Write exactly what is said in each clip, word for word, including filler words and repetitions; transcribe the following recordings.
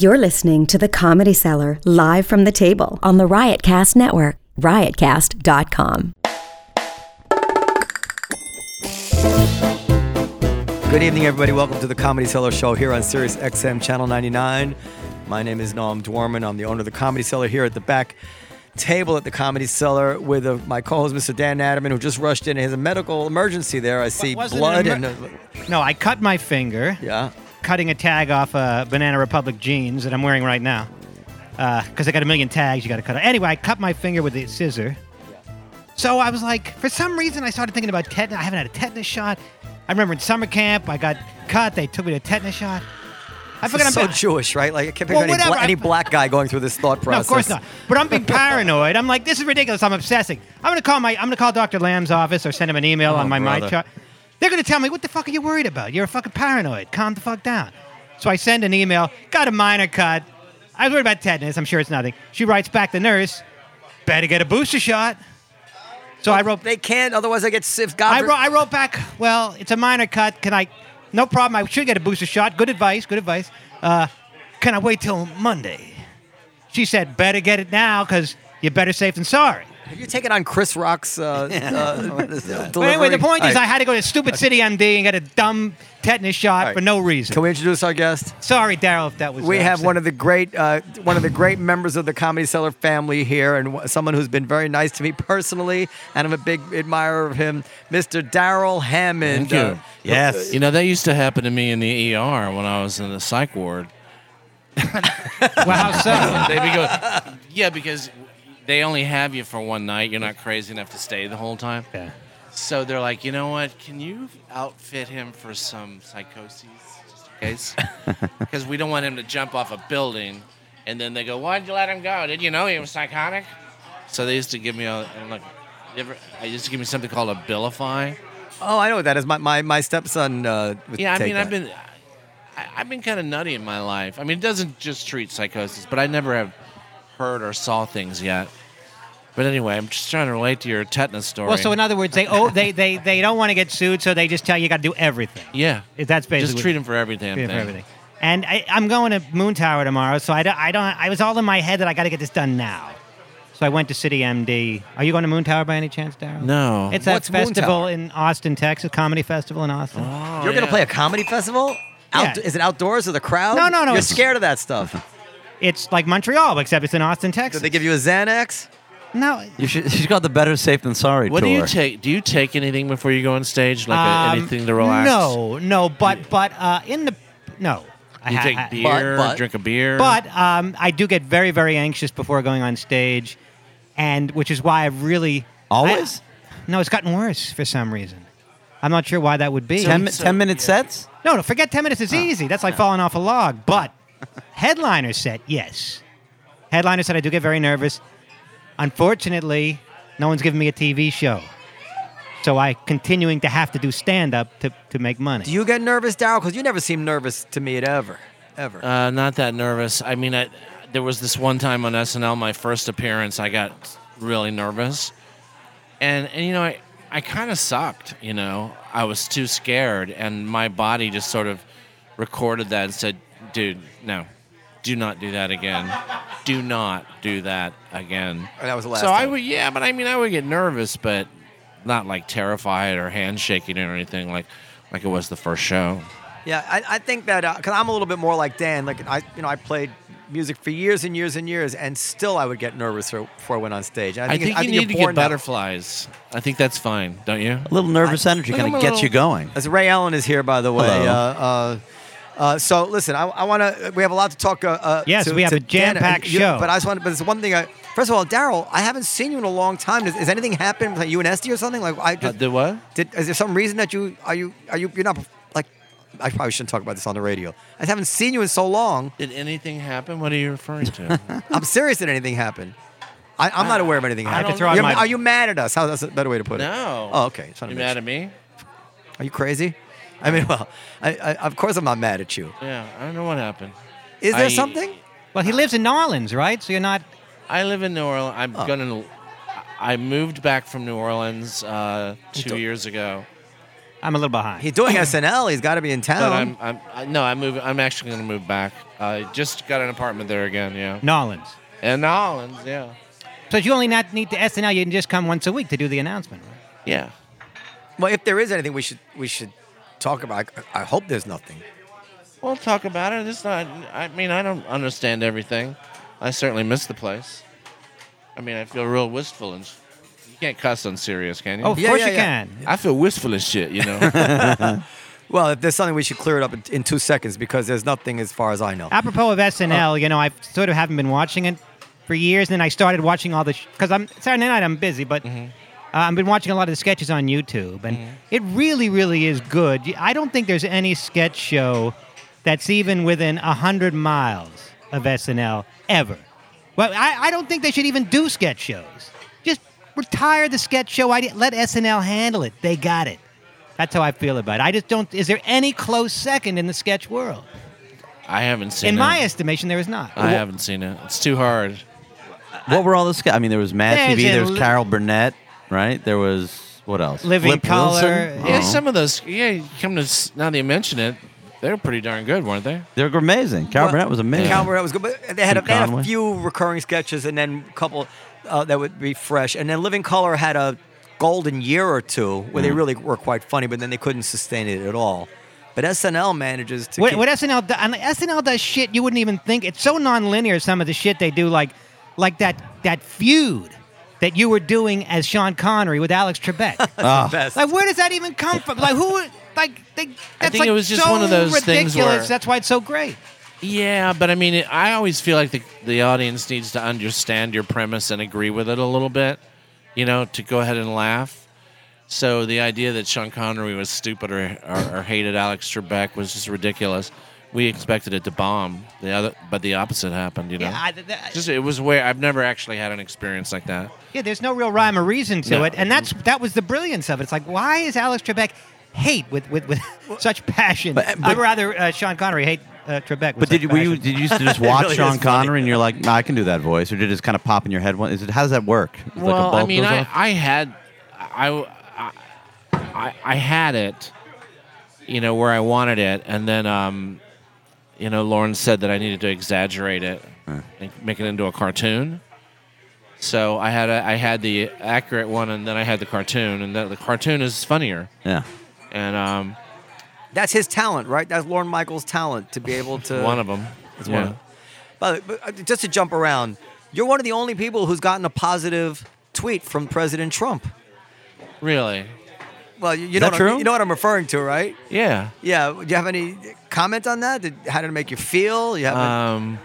You're listening to The Comedy Cellar, live from the table on the Riotcast Network, riotcast dot com. Good evening, everybody. Welcome to The Comedy Cellar Show here on Sirius X M Channel ninety-nine. My name is Noam Dwarman. I'm the owner of The Comedy Cellar here at the back table at The Comedy Cellar with uh, my co-host, Mister Dan Natterman, who just rushed in. He has a medical emergency there. I see Wasn't blood. it emer- and uh, No, I cut my finger. Yeah. Cutting a tag off uh, Banana Republic jeans that I'm wearing right now. Because uh, I got a million tags you got to cut. Anyway, I cut my finger with a scissor. So I was like, for some reason, I started thinking about tetanus. I haven't had a tetanus shot. I remember in summer camp, I got cut. They took me to a tetanus shot. I This is so Jewish, right? Like, I can't think Well, of any, whatever. bla- any black guy going through this thought No, process. of course not. But I'm being paranoid. I'm like, this is ridiculous. I'm obsessing. I'm gonna call my. I'm gonna call Doctor Lamb's office or send him an email Oh, on my my brother. chart. They're gonna tell me, what the fuck are you worried about? You're a fucking paranoid. Calm the fuck down. So I send an email. Got a minor cut. I was worried about tetanus. I'm sure it's nothing. She writes back, the nurse, better get a booster shot. So I wrote. They can't, otherwise they get sick. God I for- wrote. I wrote back. Well, it's a minor cut. Can I? No problem. I should get a booster shot. Good advice. Good advice. Uh, can I wait till Monday? She said, better get it now because you're better safe than sorry. Have you taken on Chris Rock's uh, uh, delivery? But anyway, the point All is right. I had to go to stupid City M D and get a dumb tetanus shot All right. for no reason. Can we introduce our guest? Sorry, Daryl, if that was. We uh, have upset. one of the great, uh, one of the great members of the Comedy Cellar family here, and w- someone who's been very nice to me personally, and I'm a big admirer of him, Mister Daryl Hammond. Thank you. Uh, Yes. You know, that used to happen to me in the E R when I was in the psych ward. Well, how so? They'd be going, yeah, because they only have you for one night. You're not crazy enough to stay the whole time. Yeah. So they're like, you know what? Can you outfit him for some psychoses, just in case? Because we don't want him to jump off a building. And then they go, why'd you let him go? Did you know he was psychotic? So they used to give me a, and like, you ever, they used to give me something called a Abilify. Oh, I know what that is. My my, my stepson. Uh, would Yeah, I take mean, I've that. been, I, I've been kind of nutty in my life. I mean, it doesn't just treat psychosis, but I never have heard or saw things yet. But anyway, I'm just trying to relate to your tetanus story. Well, so in other words, they oh they they, they don't want to get sued, so they just tell you you got to do everything. yeah, That's basically just what- treat him for every damn Yeah, thing. for everything. And I, I'm going to Moon Tower tomorrow, so I don't, I don't. I was all in my head that I got to get this done now. So I went to City M D. Are you going to Moon Tower by any chance, Daryl? No. It's that What's Moon festival Tower? in Austin, Texas, comedy festival in Austin. Oh, You're gonna yeah. play a comedy festival? Out, Yeah. Is it outdoors or the crowd? No, no, no, You're it's- scared of that stuff. It's like Montreal, except it's in Austin, Texas. Did they give you a Xanax? No. You should, she's got the better safe than sorry What tour. do you take? Do you take anything before you go on stage, like a, Um, anything to relax? No, no, but but uh, in the no. I You ha- take I- beer, but- drink a beer. But um, I do get very, very anxious before going on stage, and which is why I've really Always? I- no, it's gotten worse for some reason. I'm not sure why that would be. ten, mi- So- ten minute sets? no, no, forget ten minutes. It's easy. That's like falling off a log. But headliner set, yes. Headliner set, I do get very nervous. Unfortunately, no one's giving me a T V show, so I continuing to have to do stand up to to make money. Do you get nervous, Daryl? Because you never seem nervous to me at ever, ever. Uh, not that nervous. I mean, I, there was this one time on S N L, my first appearance, I got really nervous. And, and you know, I, I kind of sucked, you know. I was too scared, and my body just sort of recorded that and said, dude, no, do not do that again. Do not do that again. And that was the last so I time. would, yeah, but I mean, I would get nervous, but not like terrified or handshaking or anything like, like it was the first show. Yeah, I, I think that because I'm a little bit more like Dan. Like I, you know, I played music for years and years and years, and still I would get nervous before I went on stage. And I I think, think, it- I you think need you're to get born that- butterflies. I think that's fine, don't you? A little nervous energy Look, kind I'm of a gets you little- going. As Ray Allen is here, by the way. Hello. Uh, uh, uh, so listen, I, I want to. We have a lot to talk. Uh, uh, Yes, to, we have to a jam-packed Dan, and you- show. But I just want. But there's one thing. I, first of all, Daryl, I haven't seen you in a long time. Does, has anything happened with you and Esty or something? Like I Uh, just did what? did. Is there some reason that you are you are you you're not like? I probably shouldn't talk about this on the radio. I haven't seen you in so long. Did anything happen? What are you referring to? I'm serious. Did anything happen? I, I'm not aware of anything I happening. could throw out You're- my- Are you mad at us? How, that's a better way to put it. No. Oh, okay. Just wanna You make mad sure. at me? Are you crazy? I mean, well, I, I, of course I'm not mad at you. Yeah, I don't know what happened. Is there I- something? Well, he lives in New Orleans, right? So you're not. I live in New Orleans. I'm Oh. gonna. I moved back from New Orleans uh, two Don't- years ago, I'm a little behind. He's doing S N L. He's got to be in town. But I'm, I'm I, no, I'm moving. I'm actually going to move back. I just got an apartment there again. Yeah. Nolans. In Nolans. Yeah. So you only not need to S N L. You can just come once a week to do the announcement, right? Yeah. Well, if there is anything we should we should talk about, I, I hope there's nothing. We'll talk about it. It's not. I mean, I don't understand everything. I certainly miss the place. I mean, I feel real wistful and. You can't cuss on Sirius, can you? Oh, of Yeah, course yeah, you yeah. can. I feel wistful as shit, you know. Well, if there's something, we should clear it up in, in two seconds because there's nothing as far as I know. Apropos of S N L, Oh. you know, I sort of haven't been watching it for years, and then I started watching all the because I'm Saturday night I'm busy, but Mm-hmm. uh, I've been watching a lot of the sketches on YouTube, and it really, really is good. I don't think there's any sketch show that's even within a hundred miles of S N L ever. Well, I, I don't think they should even do sketch shows. Just retire the sketch show idea. Let S N L handle it. They got it. That's how I feel about it. I just don't. Is there any close second in the sketch world? I haven't seen In it. my estimation, there is not. I haven't seen it. It's too hard. What were all the sketches? I mean, there was Mad There's T V. a There was li- Carol Burnett, right? There was what else? Living Flip Color. Wilson. Yeah, Oh. some of those. Yeah, you come to s- now that you mention it, they were pretty darn good, weren't they? They were amazing. Carol Well, Burnett was amazing. Cal Burnett was good, but they had, a, Tim they had a Conway. few recurring sketches and then a couple uh, that would be fresh. And then Living Color had a golden year or two where they really were quite funny, but then they couldn't sustain it at all. But S N L manages to What, keep, what S N L do, and S N L does shit you wouldn't even think. It's so nonlinear. Some of the shit they do, like like that that feud that you were doing as Sean Connery with Alex Trebek. Ah. best. Like, where does that even come from? Like, who? Like, they, that's think like it was just so one of those ridiculous. things where- That's why it's so great. Yeah, but I mean, it, I always feel like the the audience needs to understand your premise and agree with it a little bit, you know, to go ahead and laugh. So the idea that Sean Connery was stupid or, or, or hated Alex Trebek was just ridiculous. We expected it to bomb. The other, but the opposite happened. You know, Yeah, I, th- th- just it was where I've never actually had an experience like that. yeah. There's no real rhyme or reason to No. it, and that's that was the brilliance of it. It's like, why is Alex Trebek hate with with, with such passion? But- but- I'd rather uh, Sean Connery hate uh, Trebek. With But such did you, were you passion. did you used to just watch really Sean is funny. Connery and you're like, nah, I can do that voice, or did it just kind of pop in your head? What- Is it? How does that work? Is it like a Well, I bulb mean, goes I, off? I had, I, I, I had it, you know, where I wanted it, and then, um, you know, Lauren said that I needed to exaggerate it and make it into a cartoon. So I had a, I had the accurate one, and then I had the cartoon, and the, the cartoon is funnier. yeah. And um, that's his talent, right? That's Lorne Michaels' talent to be able to. one of them. It's one of them. But, but uh, just to jump around, you're one of the only people who's gotten a positive tweet from President Trump. Really? Well, you, you Is know that what, true? you know what I'm referring to, right? Yeah. Yeah. Do you have any comment on that? Did, how did it make you feel? You have Um,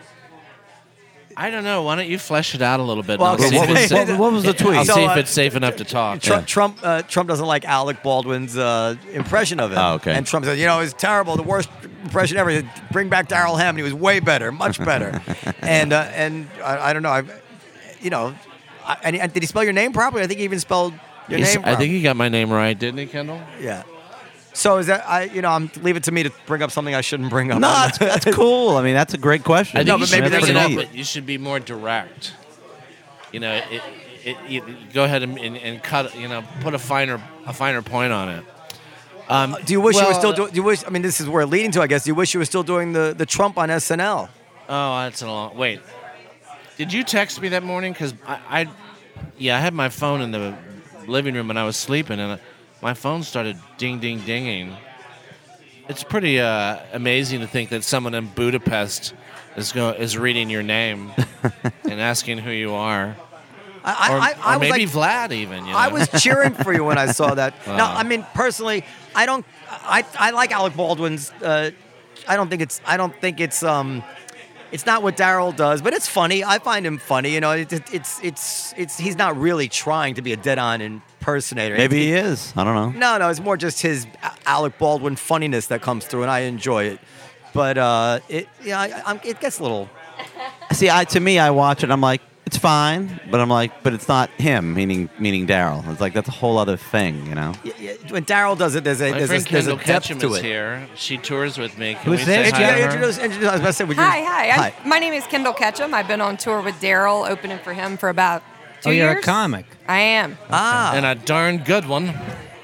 I don't know. Why don't you flesh it out a little bit? Well, and I'll okay, see what if was- it's what- sa- what was the tweet? I'll So, see uh, if it's safe enough to talk. Trump Trump, uh, Trump doesn't like Alec Baldwin's uh, impression of it. Oh, okay. And Trump said, you know, it's terrible, the worst impression ever. He said, bring back Darrell Hammond. He was way better, much better. and uh, and I, I don't know, I, you know, I, and, he- and did he spell your name properly? I think he even spelled your He's- name. I properly. think he got my name right, didn't he, Kendall? Yeah. So is that I? You know, I'm leave it to me to bring up something I shouldn't bring up. No, that's, that's cool. I mean, that's a great question. I think No, you but should maybe bring there's it an up, element. but you should be more direct. You know, it, it, it, you go ahead and, and, and cut. You know, put a finer a finer point on it. Um, Do you wish you were well, still doing? Do you wish? I mean, this is where leading to. I guess. Do you wish you were still doing the, the Trump on S N L? Oh, that's a long. Wait, did you text me that morning? Because I, I, yeah, I had my phone in the living room and I was sleeping, and my phone started ding, ding, dinging. It's pretty uh, amazing to think that someone in Budapest is go is reading your name and asking who you are, I, or, I, I, I or was maybe like, Vlad even. You know? I was cheering for you when I saw that. Wow. Now, I mean, personally, I don't. I I like Alec Baldwin's. Uh, I don't think it's. I don't think it's. Um, it's not what Darryl does, but it's funny. I find him funny. You know, it, it, it's it's it's. He's not really trying to be a dead-on impersonator. Maybe he It's- is. I don't know. No, no, it's more just his Alec Baldwin funniness that comes through, and I enjoy it. But uh, it, yeah, I, I'm, it gets a little. See, I to me, I watch it. and I'm like, it's fine, but I'm like, but it's not him. Meaning, meaning Daryl. It's like that's a whole other thing, you know. y- y- When Darryl does it, there's a My there's friend a, there's a Kendall depth Ketchum to is it. here. She tours with me. Can Who's we this? say hi Yeah, to her? introduce, introduce. I was about to say, would you? Hi, hi. Hi. I'm, my name is Kendall Ketchum. I've been on tour with Daryl, opening for him for about two Oh, years. you're a comic. I am. Ah, And a darn good one.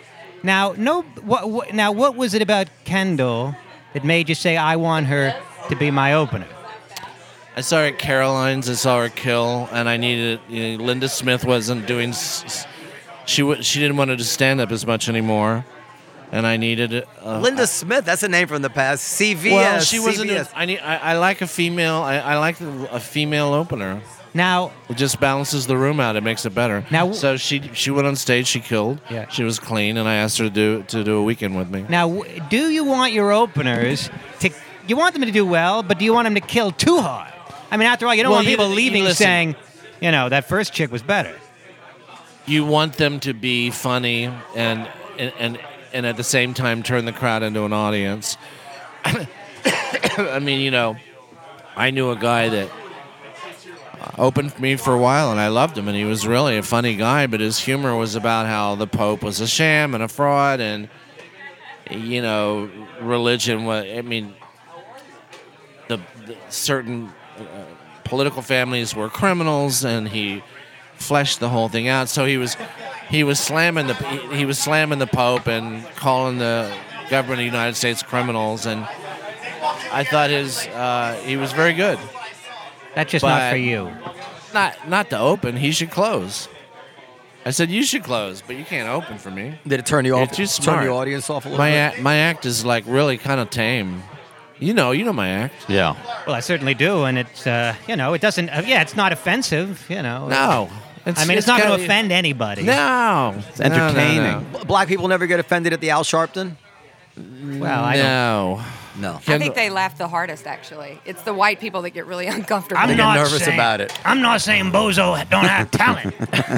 Now, no. What, what, now, what was it about Kendall that made you say, I want her to be my opener? I saw her at Caroline's. I saw her kill, and I needed. You know, Linda Smith wasn't doing. s- s- She w- she didn't want to do stand up as much anymore, and I needed it. Uh, Linda Smith, that's a name from the past. C V S. Well, she wasn't. C V S. A, I need. I, I like a female. I, I like a female opener. Now, It just balances the room out. It makes it better. Now- so she she went on stage. She killed. Yeah. She was clean, and I asked her to do to do a weekend with me. now, w- do you want your openers to? You want them to do well, but do you want them to kill too hard? I mean, after all, you don't Well, want you- people you leaving listen. saying, you know, that first chick was better. You want them to be funny and and and, and at the same time turn the crowd into an audience. I mean, you know, I knew a guy that opened for me for a while, and I loved him, and he was really a funny guy, but his humor was about how the Pope was a sham and a fraud, and, you know, religion was, I mean, the, the certain uh, political families were criminals, and he fleshed the whole thing out. So he was he was slamming the he, he was slamming the Pope and calling the government of the United States criminals, and I thought his uh, he was very good. That's just not But- for you. Not not to open. He should close. I said you should close, but you can't open for me. Did it turn you You're off? too Turn smart. the audience off a little My bit? a, my act is like really kind of tame. You know, you know my act. Yeah. Well, I certainly do, and it's uh, you know, it doesn't. Uh, yeah, it's not offensive. You know. No, I mean, it's, not going to kinda- offend anybody. No, It's entertaining. B- Black people never get offended at the Al Sharpton? Well, I don't. No. No. I Kendall- think they laugh the hardest, actually. It's the white people that get really uncomfortable. I'm They get not nervous saying, about it. I'm not saying Bozo don't have talent.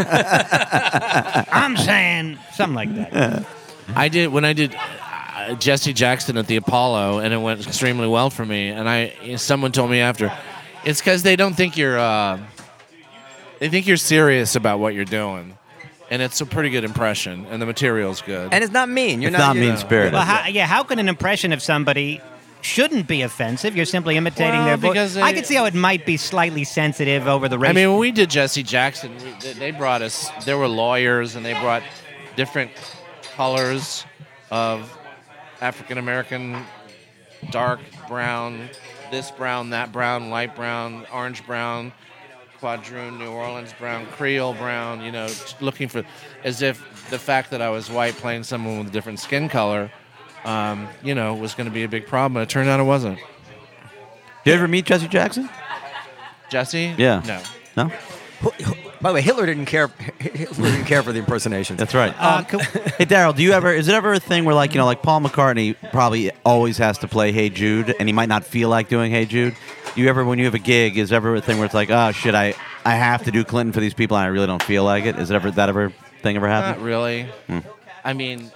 I'm saying something like that. I did when I did uh, Jesse Jackson at the Apollo, and it went extremely well for me. And I, someone told me after, it's because they don't think you're, uh, they think you're serious about what you're doing, and it's a pretty good impression, and the material's good. And it's not mean. You're It's not you're- mean-spirited. Well, how, yeah, how can an impression of somebody shouldn't be offensive? You're simply imitating Well, their voice. because I they- could see how it might be slightly sensitive over the I racial. mean, when we did Jesse Jackson, we, they- they brought us. There were lawyers, and they brought different colors of African American, dark brown, this brown, that brown, light brown, orange brown, quadroon, New Orleans brown, Creole brown. You know, looking for as if the fact that I was white playing someone with a different skin color, um, you know, was going to be a big problem. And it turned out it wasn't. Did you ever meet Jesse Jackson? Jesse? Yeah. No. No? By the way, Hitler didn't care. Hitler didn't care for the impersonations. That's right. Uh, co- Hey, Daryl, do you ever, is it ever a thing where, like, you know, like Paul McCartney probably always has to play Hey Jude, and he might not feel like doing Hey Jude? You ever, when you have a gig, is ever a thing where it's like, oh, shit, I, I have to do Clinton for these people, and I really don't feel like it? Is it ever, that ever, thing ever Not happen? really. Hmm. I mean,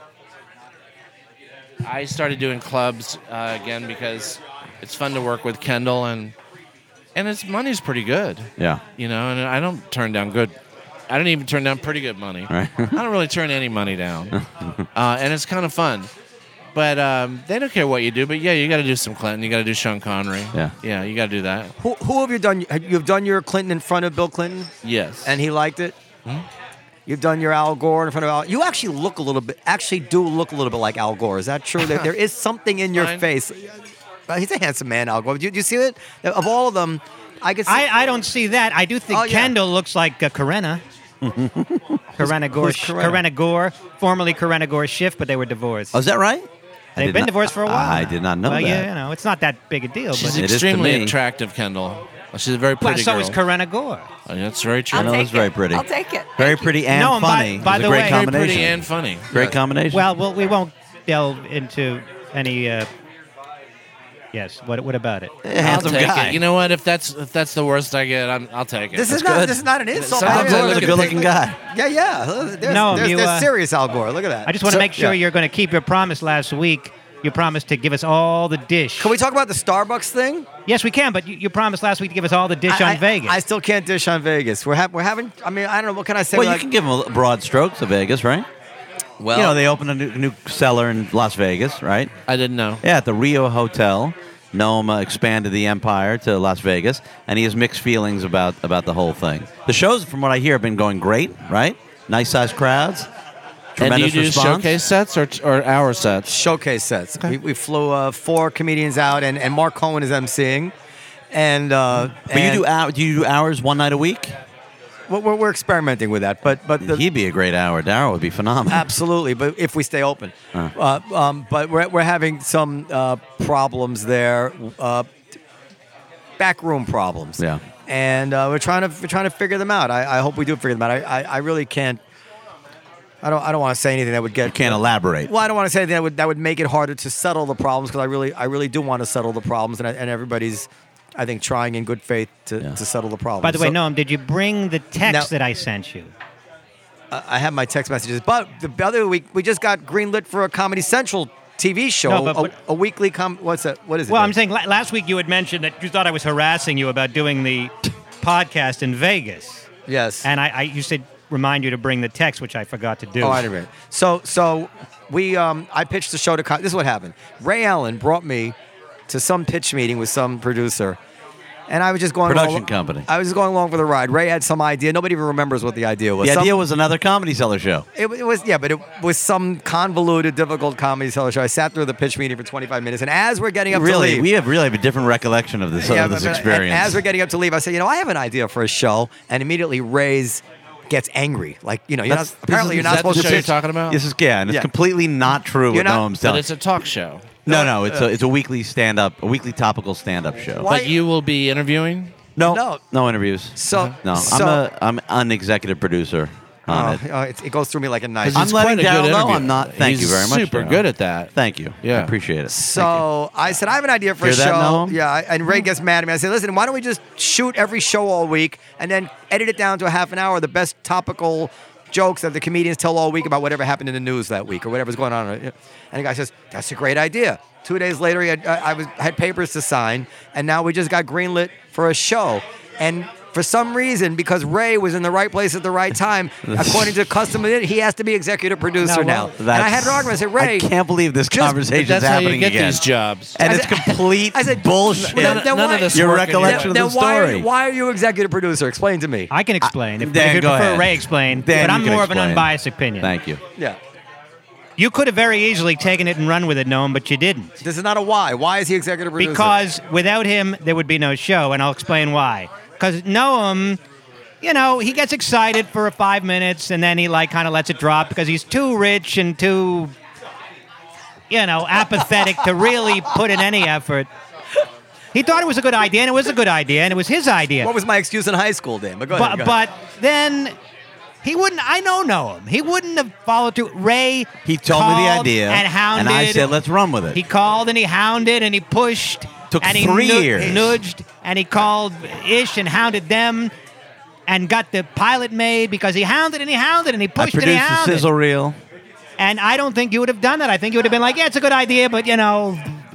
I started doing clubs uh, again because it's fun to work with Kendall, and and its money's pretty good. Yeah. You know, and I don't turn down good. I don't even turn down pretty good money. Right. I don't really turn any money down, uh, and it's kind of fun. But um, they don't care what you do. But yeah, you got to do some Clinton. You got to do Sean Connery. Yeah. Yeah, you got to do that. Who, who have you done? You've done your Clinton in front of Bill Clinton, Yes. and he liked it. You've done your Al Gore in front of Al. You actually look a little bit. Actually, do look a little bit like Al Gore. Is that true? There, there is something in your Fine. face. Uh, He's a handsome man, Al Gore. Do you, do you see it? Of all of them, I could see. I, I don't see that. I do think Oh, yeah. Kendall looks like uh, Karenna. Karenna Gore, who's Karenna? Karenna Gore, formerly Karenna Gore Schiff, but they were divorced. Oh, is that right? I They've did been not- divorced for a while. I now. did not know well, that. Yeah, you know, it's not that big a deal. She's But It is to extremely me. attractive, Kendall. She's a very well, pretty so girl. is Karenna Gore. Oh, yeah, that's very true. Um, I know I'll it's take very it. pretty. I'll take it. Very Thank you. pretty and No, and by- funny. by It's the a great way- Very Very combination. pretty and funny. Great combination. Well, well, we won't delve into any. Uh, yes. What? What about it? Yeah, I'll handsome take guy. it. You know what? If that's if that's the worst I get, I'm, I'll take it. This is That's not. good. This is not an insult. Sometimes by I the way. look He's a at good-looking guy. Yeah, yeah. There's, No, there's, you, there's uh, serious Al Gore. Look at that. I just want to So- make sure yeah. you're going to keep your promise last week. You promised to give us all the dish. Can we talk about the Starbucks thing? Yes, we can. But you, you promised last week to give us all the dish I, on I- Vegas. I still can't dish on Vegas. We're, ha- we're having. I mean, I don't know. What can I say? Well, We're you like- can give them broad strokes of Vegas, right? Well, You know, they opened a new, new cellar in Las Vegas, right? I didn't know. Yeah, at the Rio Hotel. Noam uh, expanded the empire to Las Vegas, and he has mixed feelings about, about the whole thing. The shows, from what I hear, have been going great, right? Nice-sized crowds. And do you Tremendous do response. showcase sets or or hour sets? Showcase sets. We, we flew uh, four comedians out, and, and Mark Cohen is emceeing. And uh, But you and do hour, do you do hours one night a week? we're, we're we're experimenting with that, but but the, He'd be a great hour. Daryl would be phenomenal. absolutely. But if we stay open, uh, um, but we're we're having some uh, problems there, uh, backroom problems. Yeah. And uh, we're trying to we're trying to figure them out. I, I hope we do figure them out. I, I, I really can't. I don't I don't want to say anything that would get. You can't elaborate. Well, I don't want to say anything that would that would make it harder to settle the problems, because I really I really do want to settle the problems, and I, and everybody's, I think, trying in good faith to, Yeah. to settle the problems. By the way, So- Noam, did you bring the text No. that I sent you? I I have my text messages, but the other week we just got greenlit for a Comedy Central T V show, No, but- a, but- a weekly com. What's that? What is it? Well, Dave? I'm saying la- last week you had mentioned that you thought I was harassing you about doing the podcast in Vegas, yes. and I, I you said remind you to bring the text, which I forgot to do. Oh, I didn't. So, so we, um, I pitched the show to. This is what happened. Ray Allen brought me to some pitch meeting with some producer, and I was just going Production along, company. I was just going along for the ride. Ray had some idea. Nobody even remembers what the idea was. The Some- idea was another Comedy Cellar show. It, it was, yeah, but it was some convoluted, difficult comedy seller show. I sat through the pitch meeting for twenty-five minutes, and as we're getting up to Really, leave, we have really have a different recollection of this, Yeah, of this but- but- experience. and as we're getting up to leave, I said, you know, I have an idea for a show, and immediately Ray's gets angry. Like, you know, you're That's- not, apparently this you're is- not Is that the supposed show to you're pitch. talking about? This is yeah, and it's Yeah. completely not true You're what not- Noam's But telling. it's a talk show. No, no, it's a it's a weekly stand up, a weekly topical stand up show. Why- But you will be interviewing? No, No. no interviews. So, No, so, I'm a I'm an executive producer on oh, it. oh, it, it goes through me like a knife. Because I'm he's letting quite a good Daryl know interviewer. I'm not- thank He's you very much, super Daryl. good at that. Thank you. Yeah. I appreciate it. So I said, I have an idea for Hear a that, show. Noam? Yeah, I- and Ray gets mad at me. I said, listen, why don't we just shoot every show all week and then edit it down to a half an hour, the best topical jokes that the comedians tell all week about whatever happened in the news that week or whatever's going on. And the guy says, that's a great idea. Two days later, he had, I I was had papers to sign, and now we just got greenlit for a show. And for some reason, because Ray was in the right place at the right time, according to custom, he has to be executive producer No, well, now. And I had an argument. I said, Ray, I can't believe this just- conversation is That's how you happening get again. these jobs. And I it's said- complete I said, bullshit. Then- None, then none why- of this Your work in here. recollection of then the why, story. why are you executive producer? Explain to me. I can explain. If, Dan, if you go prefer ahead. Ray explain, Dan, but I'm you can more of an explain. unbiased opinion. Thank you. Yeah. You could have very easily taken it and run with it, Noam, but you didn't. This is not a why. Why is he executive producer? Because without him, there would be no show, and I'll explain why. Because Noam, you know, he gets excited for five minutes, and then he like kind of lets it drop because he's too rich and too, you know, apathetic to really put in any effort. He thought it was a good idea, and it was a good idea, and it was his idea. what was my excuse in high school, Dan? But go ahead. But, go ahead. but then he wouldn't. I know Noam. He wouldn't have followed through. Ray. He told me the called idea, and hounded. and I said, let's run with it. He called and he hounded and he pushed. Took and he three nu- years. Nudged and he called Ish and hounded them, and got the pilot made because he hounded and he hounded and he I pushed and he produced the hounded. sizzle reel. And I don't think you would have done that. I think you would have been like, yeah, it's a good idea, but you know,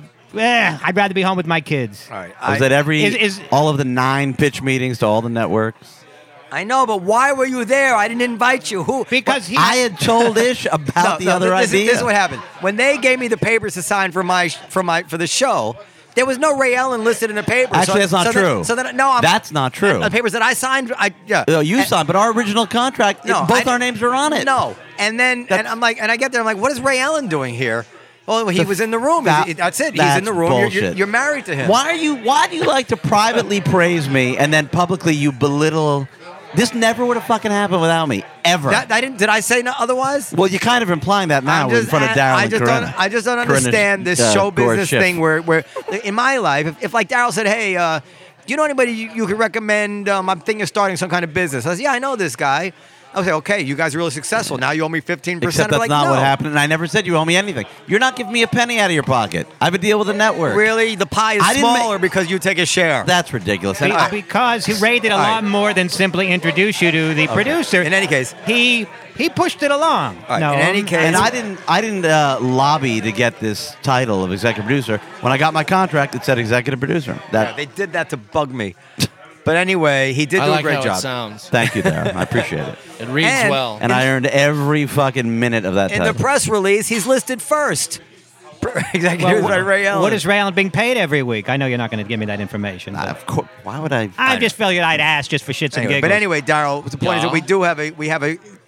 eh, I'd rather be home with my kids. All right. I was I, at every Is- is- all of the nine pitch meetings to all the networks. I know, but why were you there? I didn't invite you. Who? Because he. I had told Ish about the no, other this, idea. Is, this is what happened. When they gave me the papers to sign for my for my for the show, there was no Ray Allen listed in the paper. Actually, so, that's not so true. Then, so then, no, I'm, That's not true. The papers that I signed, I yeah. No, you And- signed, but our original contract, No, it- both I- our names are on it. No, and then and That's- I'm like, and I get there, I'm like, what is Ray Allen doing here? Well, he The- was in the room. that- He- that's it. He's that's in the room. You're, you're, bullshit. you're married to him. Why are you? Why do you like to privately praise me and then publicly you belittle? This never would have fucking happened without me, ever. That, I didn't. Did I say no, otherwise? well, you're kind of implying that now I'm in front of I- Daryl I and just Corinna. don't. I just don't Corinna, understand this uh, show Gore business Schiff. thing where, where in my life, if, if like Daryl said, "Hey, uh, do you know anybody you, you could recommend? Um, I'm thinking of starting some kind of business." I said, "Yeah, I know this guy." I was like, "Okay, you guys are really successful. Now you owe me fifteen percent." Except that's like, not no. what happened, and I never said you owe me anything. You're not giving me a penny out of your pocket. I have a deal with the network. Really, the pie is I didn't smaller because you take a share. That's ridiculous. Be- And I- because he Ray did a All right. lot more than simply introduce you to the producer. In any case, he he pushed it along. All right, No, in any case- And I didn't, I didn't uh, lobby to get this title of executive producer. When I got my contract, it said executive producer. That, yeah, they did that to bug me. But anyway, he did I do like a great how job. it sounds. thank you, Darren. I appreciate it. It reads And- well. And I earned every fucking minute of that In title. the press release, he's listed first. Executive Well, by Ray Allen. what is Ray Allen being paid every week? I know you're not going to give me that information. Uh, but of course. Why would I? I just felt I'd ask just for shits and Anyway, giggles. but anyway, Daryl, the point is that Yeah. we do have a we have a,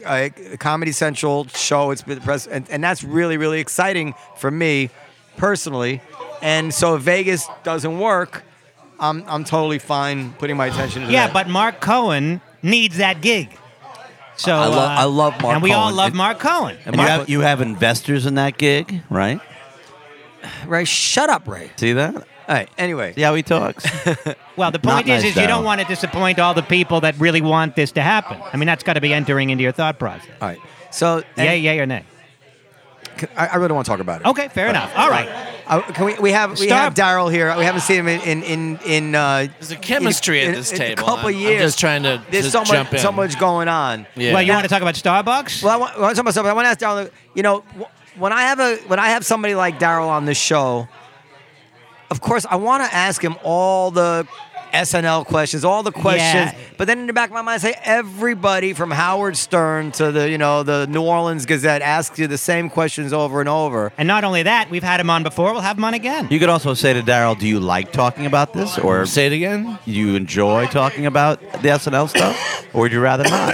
a Comedy Central show. It's been press, and, and that's really, really exciting for me personally. And so if Vegas doesn't work, I'm I'm totally fine putting my attention to Yeah, that. but Mark Cohen needs that gig. So I lo- uh, I love Mark and we all Cohen. love It- Mark Cohen. And you have, you have investors in that gig, right? Ray, shut up, Ray. See that? All right. Anyway, See how he talks? Well, the Not point is, nice, is you Daryl. don't want to disappoint all the people that really want this to happen. I mean, that's got to be entering into your thought process. all right. So and- Yay, yay, or nay? I, I really don't want to talk about it. Okay, fair enough. All right. Uh, can we? We have we Star- have Daryl here. We haven't seen him in in in. in uh, There's a chemistry in, at this in, table. In a couple I'm- of I'm years. just trying to There's just so jump much in. so much going on. Yeah. Well, you want to talk about Starbucks? Well, I want, I want to talk about something. I want to ask Daryl. You know, wh- when I have a when I have somebody like Daryl on the show, of course I want to ask him all the S N L questions, all the questions. Yeah. But then in the back of my mind, I say everybody from Howard Stern to the you know the New Orleans Gazette asks you the same questions over and over. And not only that, we've had him on before. We'll have him on again. You could also say to Daryl, do you like talking about this? Or Say it again. you enjoy talking about the S N L stuff? Or would you rather not?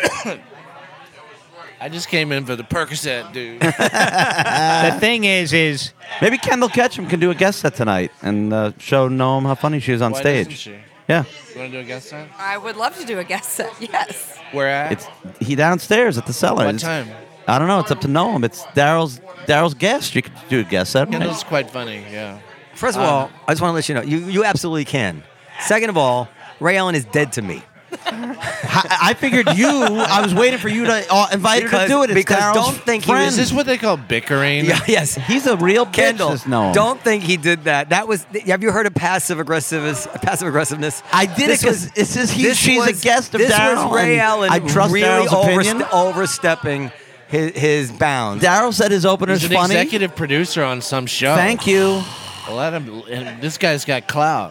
I just came in for the Percocet, dude. the thing is, is Maybe Kendall Ketchum can do a guest set tonight and uh, show Noam how funny she is on Why stage. doesn't she? Yeah. You want to do a guest set? I would love to do a guest set. Yes. Where at? It's he downstairs at the cellar. What It's- time? I don't know. It's up to Noam. It's Daryl's Daryl's guest. You could do a guest set. Kendall's quite funny, yeah. First of Um, all, I just want to let you know you you absolutely can. Second of all, Ray Allen is dead to me. I, I figured you. I was waiting for you to uh, invite her to Because- do it. It's because Daryl's don't think he was- friend. Is this what they call bickering? Yeah, yes. He's a real bitch, Kendall, this Noam. don't think he did that. That was. Have you heard of passive aggressiveness? Passive aggressiveness. I did This it 'cause was- it's just he- this she's a was- guest of This Daryl, was Ray and Allen. I trust really Daryl's opinion. overste- overstepping his, his bounds. Daryl said his opener's He's an funny. executive producer on some show. Thank you. Let him. and This guy's got clout.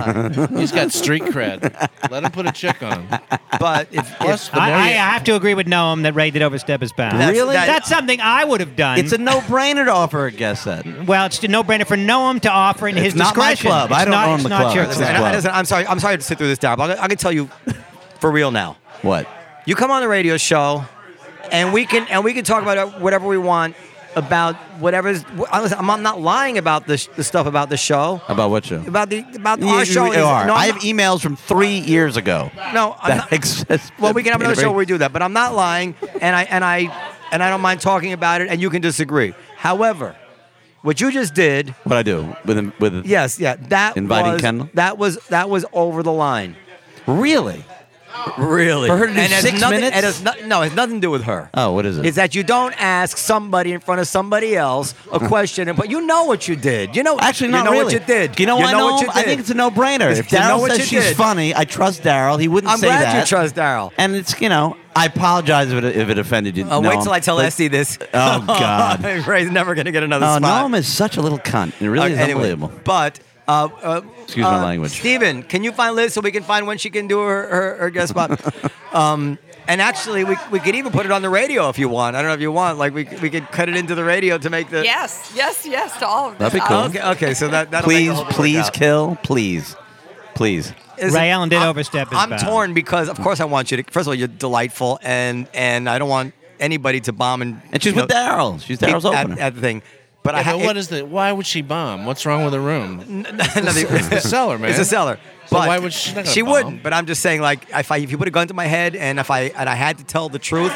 He's got street cred. Let him put a chick on. But if, Plus, if the I, more I you- have to agree with Noam that Ray did overstep his bounds. That's- Really? that- That's something I would have done. It's a no-brainer to offer a guest set. well, it's a no-brainer for Noam to offer in his It's not my discretion. club. It's I don't not, own it's the not club. your It's listen, club. his club. listen, I'm sorry. I'm sorry to sit through this, Daryl. But I can tell you, for real now. What? You come on the radio show, and we can and we can talk about whatever we want about whatever's. I'm I'm not lying about the, the stuff about the show. About what show? About the about You- our you show. is- are. no, I'm I have not- emails from three years ago. no, I'm That not- exists. well, we can have another show where we do that, but I'm not lying, and I and I and I don't mind talking about it, and you can disagree. However, what you just did, What I do with with yes, yeah, that Inviting was Kendall? that was that was over the line. really? Really, For her to do and it has six nothing, minutes? It has no, no, it has nothing to do with her. Oh, what is it? Is that you don't ask somebody in front of somebody else a question, and but you know what you did. You know, Actually, you not know really. what you did. You know, I know. what you I did. think it's a no-brainer. If You know Daryl what says you she's did. funny, I trust Daryl. He wouldn't I'm say glad that. you trust Daryl. And it's you know, I apologize if it, if it offended you. Oh, wait Noam, till I tell but- Esty this. Oh God. Ray's never gonna get another Oh, spot. Noam is such a little cunt. It really Uh, is anyway, unbelievable. But uh, uh, Excuse my uh, language. Steven, can you find Liz so we can find when she can do her, her, her guest spot? um, and actually, we, we could even put it on the radio if you want. I don't know if you want. Like we we could cut it into the radio to make the. Yes. Yes. Yes. To all of this. That'd be cool. I'll- Okay. Okay. So that that'll make the Please, whole thing work please out. kill, please, please. Is Ray it- Allen did I'm- overstep his I'm bounds. torn because, of course, I want you to. First of all, you're delightful, and and I don't want anybody to bomb and. And she's you with know, Daryl. She's Daryl's at, opener. at the thing. But I Yeah, ha- but what is the? Why would she bomb? What's wrong with the room? Another- It's the cellar, man. It's a cellar. So But why would she? She's not gonna she bomb. wouldn't. But I'm just saying, like, if I if you put a gun to my head and if I and I had to tell the truth,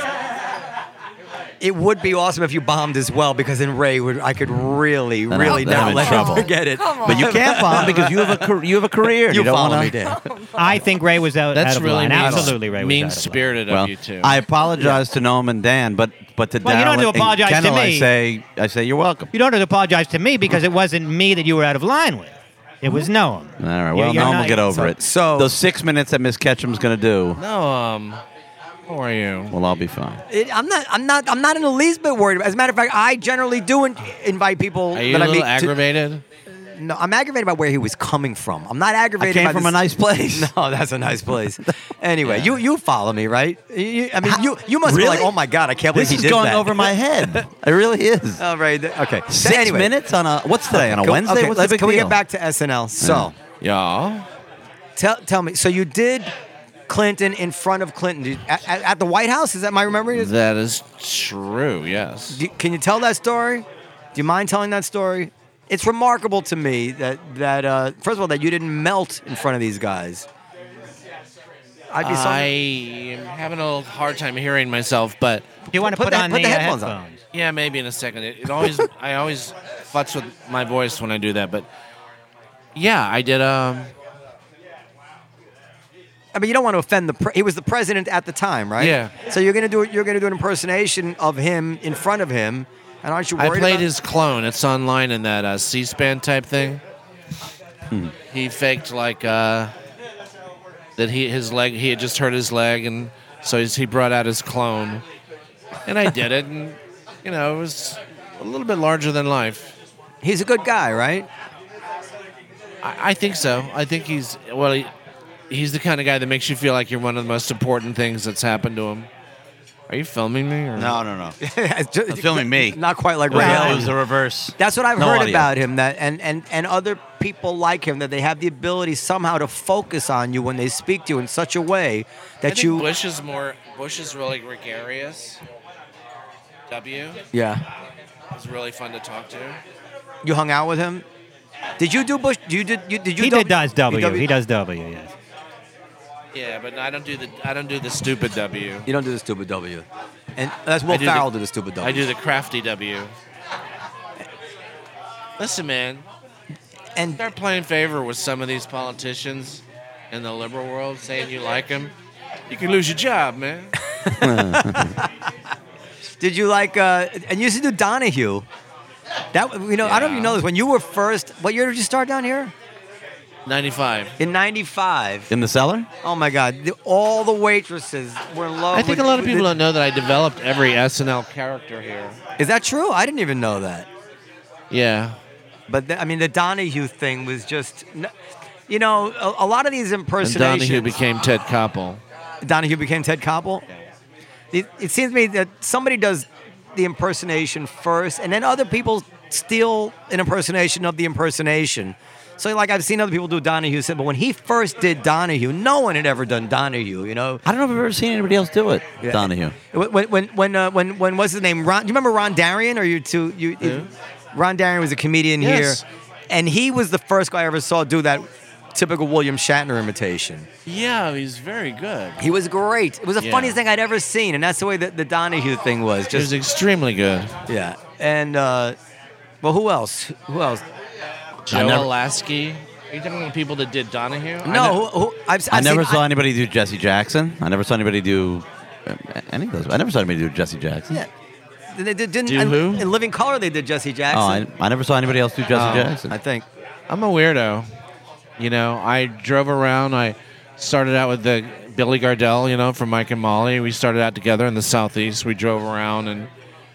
it would be awesome if you bombed as well, because then Ray would I could really Then really I'm- then I'm never in let trouble. him forget it. Come on. But you can't bomb because you have a car- you have a career. and You, You, don't follow wanna, me, Dan. I think Ray was out, That's out of really line. mean, Absolutely, Ray was out of line. mean spirited Well, of you two. I apologize to Noam and Dan, but but to Well, Daryl you don't have to and apologize to Kendall, I me. say I say you're welcome. You don't have to apologize to me because it wasn't me that you were out of line with. It was Noam. All right. You're- Well, you're Noam not- will get over so- it. so- those six minutes that Miss Ketchum's going to do, no, um, how are you? well, I'll be fine. It, I'm not. I'm not. I'm not in the least bit worried. As a matter of fact, I generally do in, invite people Are you that a I meet. little to- aggravated? no, I'm aggravated about where he was coming from. I'm not I aggravated. came about from this- a nice place. No, that's a nice place. Anyway, you you follow me, right? You- you- I mean, you you must Really? be like, oh my god, I can't believe This he is did going that. over my head. It really is. All right. th- Okay. So Six anyway, minutes on a what's today on a Can- Wednesday? okay, What's let's, the big can we deal? get back to S N L? So, Yeah. tell tell me. So you did Clinton in front of Clinton Did- at, at, at the White House. Is that my memory? That is true. Yes. Do, can you tell that story? Do you mind telling that story? It's remarkable to me that that uh, first of all that you didn't melt in front of these guys. I'd be so- I am having a little hard time hearing myself, but You want to Put put, the- on put the, the uh, headphones on. headphones. yeah, maybe in a second. It, it always, I always futz with my voice when I do that. But yeah, I did. Um, I mean, you don't want to offend the. Pre- he was the president at the time, right? Yeah. So you're gonna do you're gonna do an impersonation of him in front of him, and aren't you I worried? played about- his clone. It's online in that uh, C-SPAN type thing. He faked like uh, that he his leg. He had just hurt his leg, and so he's, he brought out his clone, and I did it, and you know it was a little bit larger than life. He's a good guy, right? I, I think so. I think he's well. He, he's the kind of guy that makes you feel like you're one of the most important things that's happened to him. Are you filming me? Or? No, no, no. It's just- filming me. Not quite like It was, Ray it Allen. was the reverse. That's what I've No heard audio. about him. That and, and, and other people like him that they have the ability somehow to focus on you when they speak to you in such a way I that think you. Bush is more. Bush is really gregarious. W Yeah. is really fun to talk to. You hung out with him. Did you do Bush? You did. You, did you? He W- did does W. you He does W. Yes. Yeah, but I don't do the. I don't do the stupid W. You don't do the stupid W. And that's Will I do the- Ferrell do the stupid W. I do the crafty W. Listen, man, And start playing favor with some of these politicians in the liberal world, saying you like them. You can lose your job, man. did you like? Uh, and you used to do Donahue. That you know, I don't know if you know this. When you were first, what year did you start down here? ninety-five. In ninety-five. In the cellar? Oh my God! The, all the waitresses were in love. I think with, a lot of with people the- don't know that I developed every S N L character here. Is that true? I didn't even know that. Yeah. But the, I mean, the Donahue thing was just, n- you know, a, a lot of these And impersonations. Donahue became Ted Koppel. Donahue became Ted Koppel. It, it seems to me that somebody does the impersonation first, and then other people steal an impersonation of the impersonation. So, like, I've seen other people do Donahue, but when he first did Donahue, no one had ever done Donahue. You know, I don't know if I've ever seen anybody else do it. Yeah. Donahue. when when when uh, when when what's his name? Ron, do you remember Ron Darien? Or you two? You, you Ron Darien was a comedian Yes. here, and he was the first guy I ever saw do that typical William Shatner imitation. Yeah, he's very good. He was great. It was the Yeah. funniest thing I'd ever seen, and that's the way that the Donahue thing was. He was Just extremely good. yeah, and uh, well, who else? Who else? Joe never- Alasky. Are you talking about people that did Donahue? No, who, who, I've, I've I never seen, saw I, anybody do Jesse Jackson. I never saw anybody do uh, any of those. I never saw anybody do Jesse Jackson. Yeah. They did, didn't Do in, who? in Living Color they did Jesse Oh, Jackson. I, I never saw anybody else do Jesse Oh, Jackson. I think. I'm a weirdo. You know, I drove around. I started out with the Billy Gardell, you know, from Mike and Molly. We started out together in the Southeast. We drove around and,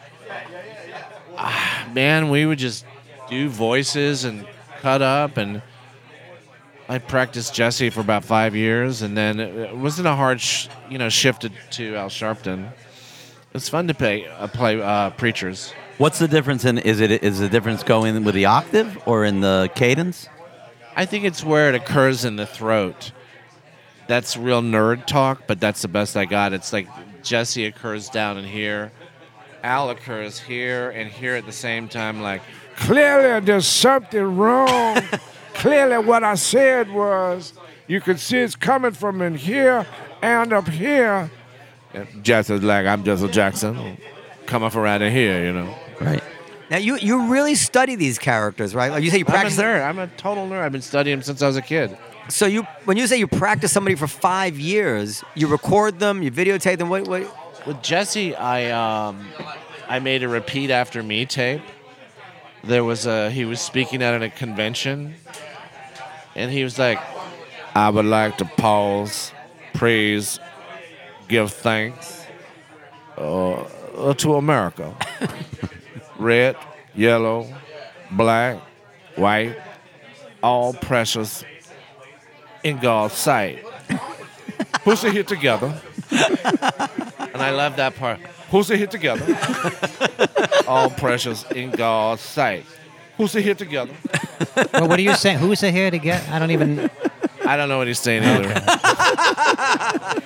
ah, man, we would just do voices and cut up. And I practiced Jesse for about five years. And then it, it wasn't a hard, sh- you know, shifted to Al Sharpton. It's fun to play, uh, play uh, preachers. What's the difference in? Is it is the difference going with the octave or in the cadence? I think it's where it occurs in the throat. That's real nerd talk, but that's the best I got. It's like Jesse occurs down in here, Al occurs here and here at the same time, like, Clearly, there's something wrong. Clearly, what I said was, you can see it's coming from in here and up here. and Jesse's like, I'm Jesse Jackson. Come up around in here, you know. Right. Now you you really study these characters, right? Like you say you I'm a practice. nerd. I'm a total nerd. I've been studying them since I was a kid. So you when you say you practice somebody for five years, you record them, you videotape them. What what? With Jesse, I um, I made a repeat after me tape. There was a he was speaking at a convention, and he was like, "I would like to pause, praise, give thanks uh, to America. Red, yellow, black, white, all precious in God's sight. Push it here together." And I love that part. Who's it here together? All precious in God's sight. Who's it here together? Well, what are you saying? Who's it here to get? I don't even. I don't know what he's saying either.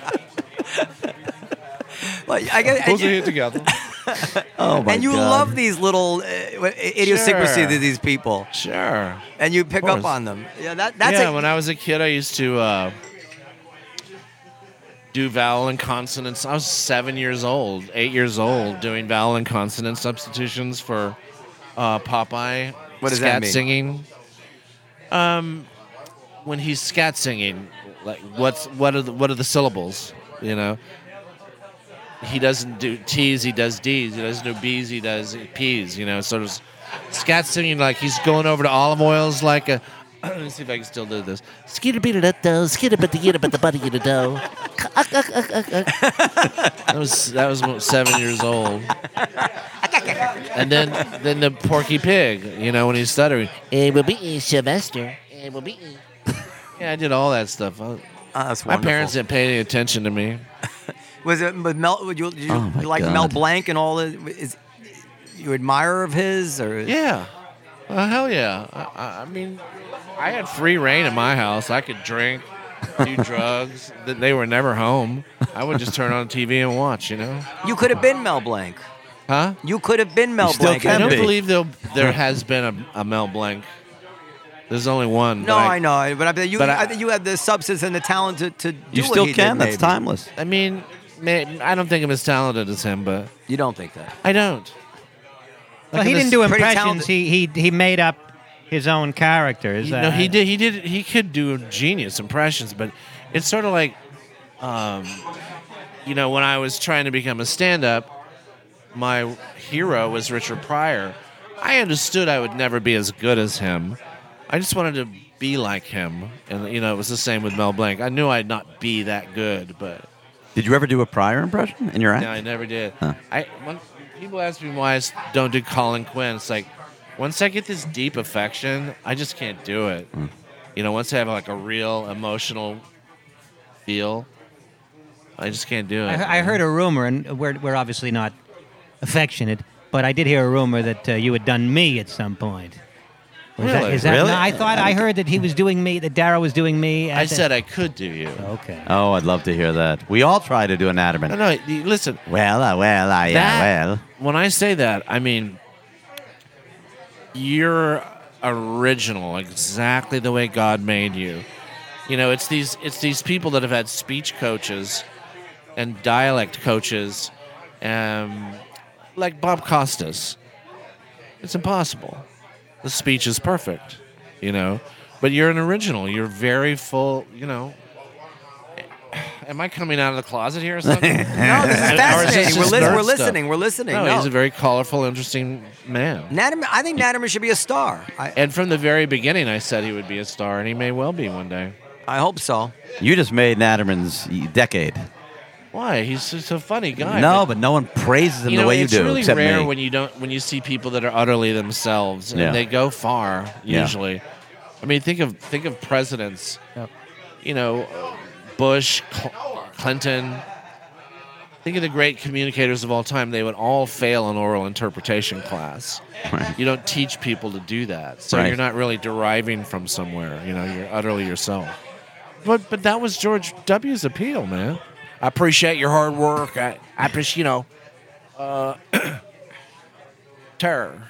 I guess, Pulls her hair together. Oh my and you God. love these little uh, idiosyncrasies Sure. of these people, Sure. and you pick up course. on them. Yeah, that, that's yeah, a, when I was a kid, I used to uh, do vowel and consonants. I was seven years old, eight years old, doing vowel and consonant substitutions for uh, Popeye. What does scat that mean? Singing. Um, when he's scat singing, like what's what are the, what are the syllables? You know. He doesn't do T's, he does D's. He doesn't do B's, he does P's. You know, sort of scat singing like he's going over to olive oils like a. Let me see if I can still do this. Skitty beat it up though, skitty but the yit but the buddy yit dough. That was that was about seven years old. And then then the Porky Pig, you know, when he's stuttering. It will be Sylvester. It will be. Yeah, I did all that stuff. I- oh, that's My wonderful. parents didn't pay any attention to me. Was it with Mel? Would you, did you Oh, my like God. Mel Blanc and all? The, is you admirer of his or? Yeah. Well, hell yeah. I, I- I mean, I had free reign in my house. I could drink, do drugs. Th- They were never home. I would just turn on T V and watch, you know? You could have been Mel Blanc. Huh? You could have been Mel You still Blanc. I can don't be. believe there there has been a, a Mel Blanc. There's only one. No, but I know, but I bet you. but I, I- think you had the substance and the talent to, to do You what still he can. did, That's maybe. timeless. I mean, may- I don't think I'm as talented as him, but You don't think that? I don't. Well, Look he at didn't this- do pretty impressions. talented- He he he made up his own characters. You Uh, know, he did. He did. He could do genius impressions, but it's sort of like, um, you know, when I was trying to become a stand-up, my hero was Richard Pryor. I understood I would never be as good as him. I just wanted to be like him, and you know, it was the same with Mel Blanc. I knew I'd not be that good, but Did you ever do a Pryor impression in your act? no, I never did. Huh. I when people ask me why I s- don't do Colin Quinn, it's like once I get this deep affection, I just can't do it. Hmm. You know, once I have like a real emotional feel, I just can't do it. I, I heard a rumor, and we're we're obviously not affectionate, but I did hear a rumor that uh, you had done me at some point. Was that, Really? is that Really? no, I thought I heard that he was doing me, that Darrow was doing me. at I the- said I could do you. Okay. Oh, I'd love to hear that. We all try to do an No, Natterman. no. you- Listen, Well, uh, well, uh, yeah, that, well. when I say that, I mean you're original, exactly the way God made you. You know, it's these it's these people that have had speech coaches and dialect coaches, um, like Bob Costas. It's impossible. The speech is perfect, you know, but you're an original. You're very full, you know. Am I coming out of the closet here or something? No, this is Or is this fascinating. We're, just lis- nerd we're stuff? listening. We're listening. No, No, he's a very colorful, interesting man. Natterman, I think Natterman should be a star. I, And from the very beginning, I said he would be a star, and he may well be one day. I hope so. You just made Natterman's decade. Why? He's just a funny guy. No, but no one praises him you the know, way you it's do, really except rare me. when you don't when you see people that are utterly themselves, and Yeah. they go far. Yeah. Usually, I mean, think of think of presidents. Yep. You know, Bush, Cl- Clinton. Think of the great communicators of all time. They would all fail an oral interpretation class. Right. You don't teach people to do that, so Right. you're not really deriving from somewhere. You know, you're utterly yourself. But but that was George W.'s appeal, man. I appreciate your hard work. I, I appreciate, you know, uh, terror.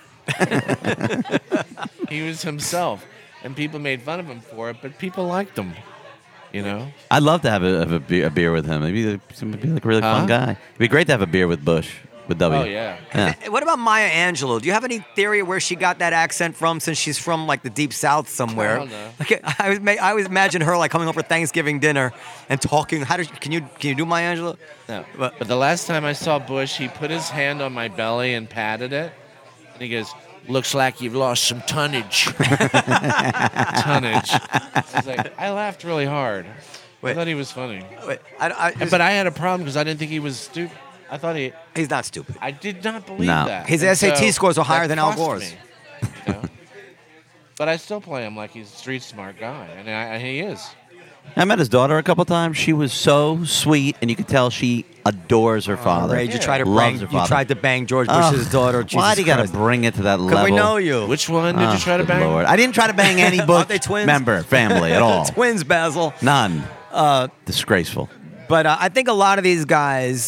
He was himself, and people made fun of him for it, but people liked him. You know, I'd love to have a, have a, beer, a beer with him. Maybe he'd be like a really fun Huh? guy. It'd be great to have a beer with Bush, with W. oh yeah. Yeah. Eh, What about Maya Angelou? Do you have any theory where she got that accent from? Since she's from like the deep south somewhere. I don't know. Like, I always, ma- I always imagine her like coming over Thanksgiving dinner and talking. How does can you can you do Maya Angelou? No. But- But the last time I saw Bush, he put his hand on my belly and patted it, and he goes, "Looks like you've lost some tonnage." Tonnage. I was like, I laughed really hard. I Wait. thought he was funny, Wait, I, I, but I had a problem because I didn't think he was stupid. I thought he. he's not stupid. I did not believe No. that. His And S A T so scores are higher that than Al cost Gore's. me, you know? But I still play him like he's a street smart guy, and, I, and he is. I met his daughter a couple times. She was so sweet, and you could tell she adores her father. Ray, you tried to Loves bang, her you father. tried to bang George Oh, Bush's daughter. Jesus why do you got to Christ. bring it to that Because level? we know you. Which one did Oh, you try to good bang? Lord. I didn't try to bang any Bush Aren't they twins? member, family at all. Twins, Basil. None. Uh, Disgraceful. But uh, I think a lot of these guys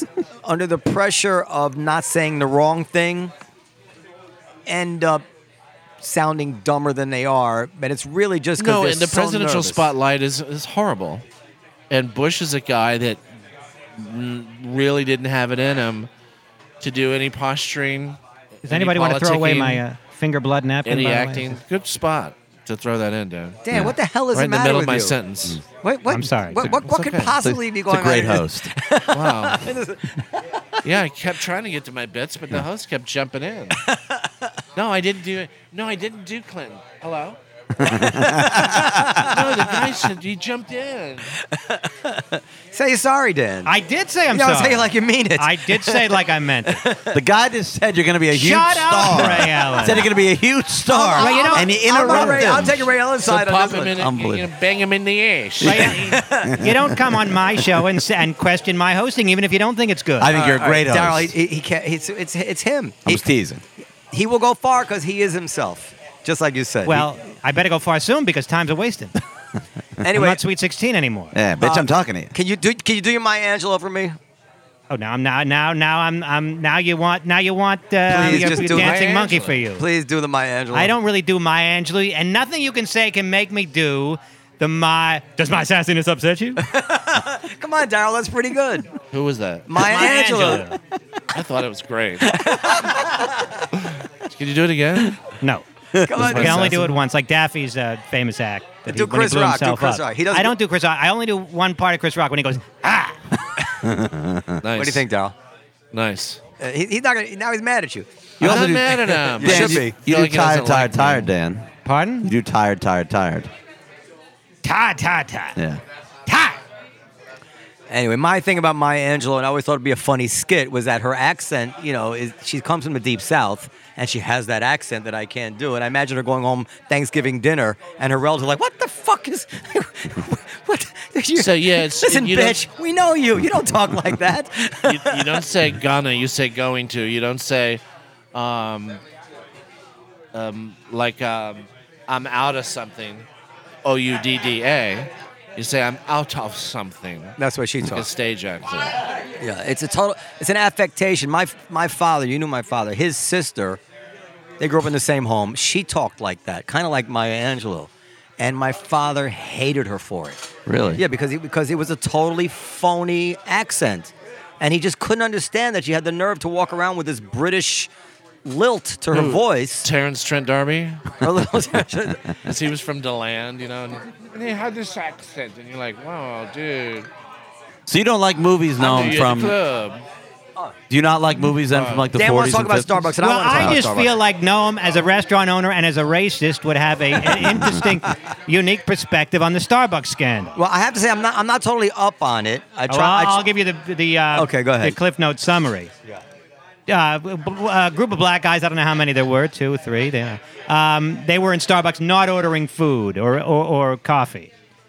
under the pressure of not saying the wrong thing, end up sounding dumber than they are, but it's really just because No, they're and the so presidential nervous. spotlight is, is horrible. And Bush is a guy that n- really didn't have it in him to do any posturing. Does anybody want to throw away politicking, my uh, finger blood napkin? any by the way? acting? Good spot to throw that in, dude. Dan, what the hell is Right the in the matter middle with of my you? sentence. What, what, I'm sorry. What, It's what, what it's could okay. possibly It's be a going great on? host. Wow. Yeah, I kept trying to get to my bits, but the host kept jumping in. No, I didn't do it. No, I didn't do Clinton. Hello? No, the guy said he jumped in. Say sorry, Dan. I did say I'm you don't sorry. say it like you mean it. I did say it like I meant it. The guy just said you're going to be a huge Shut star. up, Ray Allen. Said you're going to be a huge star. Well, you know- and he I'm not interrupted Ray, I'll him. take a Ray Allen So side on pop this him one. in, and, Unbelievable. you know, bang him in the ass. Ray, you don't come on my show and, s- and question my hosting, even if you don't think it's good. I think you're a All right, great host. Daryl, he, he can't. He's, it's it's him. I He, was teasing. he will go far because he is himself, just like you said. well, I better go far soon because time's a wasting. He- I'm anyway, not Sweet sixteen anymore. Yeah, bitch, Uh, I'm talking to you. can you do can you do your Maya Angelou for me? Oh, now I'm now now now I'm I'm now you want now you want uh, Please, your, just your do dancing Maya monkey Angelou. for you. Please do the Maya Angelou. I don't really do Maya Angelou, and nothing you can say can make me do the my. Does my sassiness upset you? Come on, Daryl. That's pretty good. Who was that? Maya, Maya Angelou. Angelou. I thought it was great. Can you do it again? No. Come on, I can only do it Assassin. once, like Daffy's uh, famous act. that Do he, when he Chris blew Rock, do himself Chris up. Rock. He doesn't I don't do- do Chris Rock. I only do one part of Chris Rock when he goes, ah. Nice. What do you think, Daryl? Nice. Uh, he, he's not gonna. Now he's mad at you. You I'm also not do- mad at him. You Dan, should you, be. you Feel do like he tired, doesn't tired, like me. tired, Dan. You Pardon? do tired, tired, tired. Ta, ta, ta. Yeah. Ta. Anyway, my thing about Maya Angelou, and I always thought it'd be a funny skit, was that her accent, you know, is she comes from the deep south, and she has that accent that I can't do. And I imagine her going home Thanksgiving dinner, and her relatives are like, "What the fuck is? what? You, So, yeah, it's- listen, you don't- bitch, we know you. You don't talk like that." You, you don't say gonna, you say going to. You don't say, um, um, like, um, I'm out of something, O U D D A. You say, I'm out of something. That's what she Like a talks. stage actor. Yeah, it's a total. It's an affectation. My my father, you knew my father. His sister, they grew up in the same home. She talked like that, kind of like Maya Angelou, and my father hated her for it. Really? Yeah, because he, because it was a totally phony accent, and he just couldn't understand that she had the nerve to walk around with this British lilt to her Who? voice. Terrence Trent D'Arby? Her little- Because he was from DeLand, you know, and, and he had this accent, and you're like, wow, dude. So you don't like movies I known knew you at from? the club. Do you not like movies then from like the Dan wants forties to talk and about fifties? Starbucks, and Well, I want to talk I about just Starbucks. feel like Noam, as a restaurant owner and as a racist, would have a, an interesting, unique perspective on the Starbucks scandal. Well, I have to say, I'm not. I'm not totally up on it. I Well, try. I I'll tr- give you the the uh, Okay, go ahead. the Cliff Note summary. Uh, b- b- a group of black guys. I don't know how many there were. Two, three. They, um, they were in Starbucks, not ordering food or or, or coffee,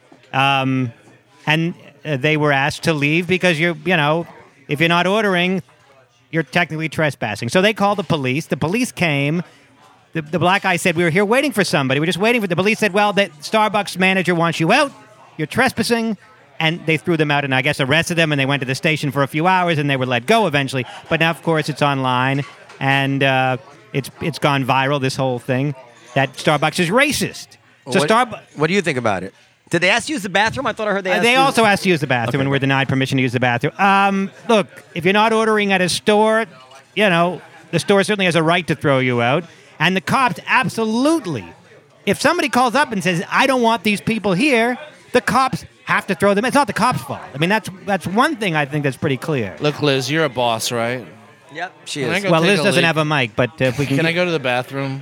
um, and uh, they were asked to leave because you're you know if you're not ordering, you're technically trespassing. So they called the police. The police came. The, the black guy said, "We were here waiting for somebody. We're just waiting for." The police said, "Well, the Starbucks manager wants you out. You're trespassing." And they threw them out and I guess arrested them, and they went to the station for a few hours, and they were let go eventually. But now, of course, it's online, and uh, it's it's gone viral, this whole thing, that Starbucks is racist. So what, Starbucks... what do you think about it? Did they ask you to use the bathroom? I thought I heard they Uh, asked they you. also asked to use the bathroom and were denied permission to use the bathroom. Um, look, if you're not ordering at a store, you know, the store certainly has a right to throw you out. And the cops absolutely, if somebody calls up and says, I don't want these people here, the cops have to throw them. It's not the cops' fault. I mean, that's that's one thing I think that's pretty clear. Look, Liz, you're a boss, right? Yep, she Can I is. go Well, take Liz a doesn't leak? have a mic, but uh, if we can... Can I get- go to the bathroom?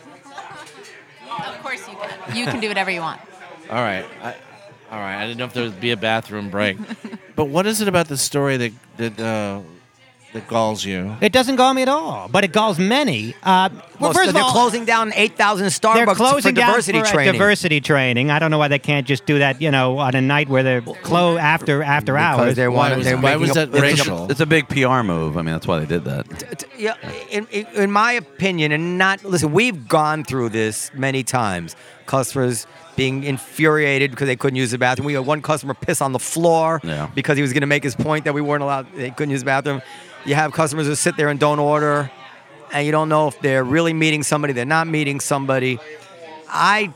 Of course you can. You can do whatever you want. All right. I, all right. I didn't know if there would be a bathroom break. But what is it about the story that that uh, that galls you? It doesn't gall me at all, but it galls many. Uh, well, Well, first so of they're all, closing down eight thousand they're Starbucks closing for diversity down for uh, training. diversity training. I don't know why they can't just do that, you know, on a night where they're closed after after Because hours. they Why want. was- they're why making was a- that they're making a- racial? It's a big P R move. I mean, that's why they did that. T- Yeah, in, in, in my opinion, and not listen, we've gone through this many times. Customers being infuriated because they couldn't use the bathroom. We had one customer piss on the floor Yeah. because he was going to make his point that we weren't allowed, they couldn't use the bathroom. You have customers who sit there and don't order, and you don't know if they're really meeting somebody, they're not meeting somebody. I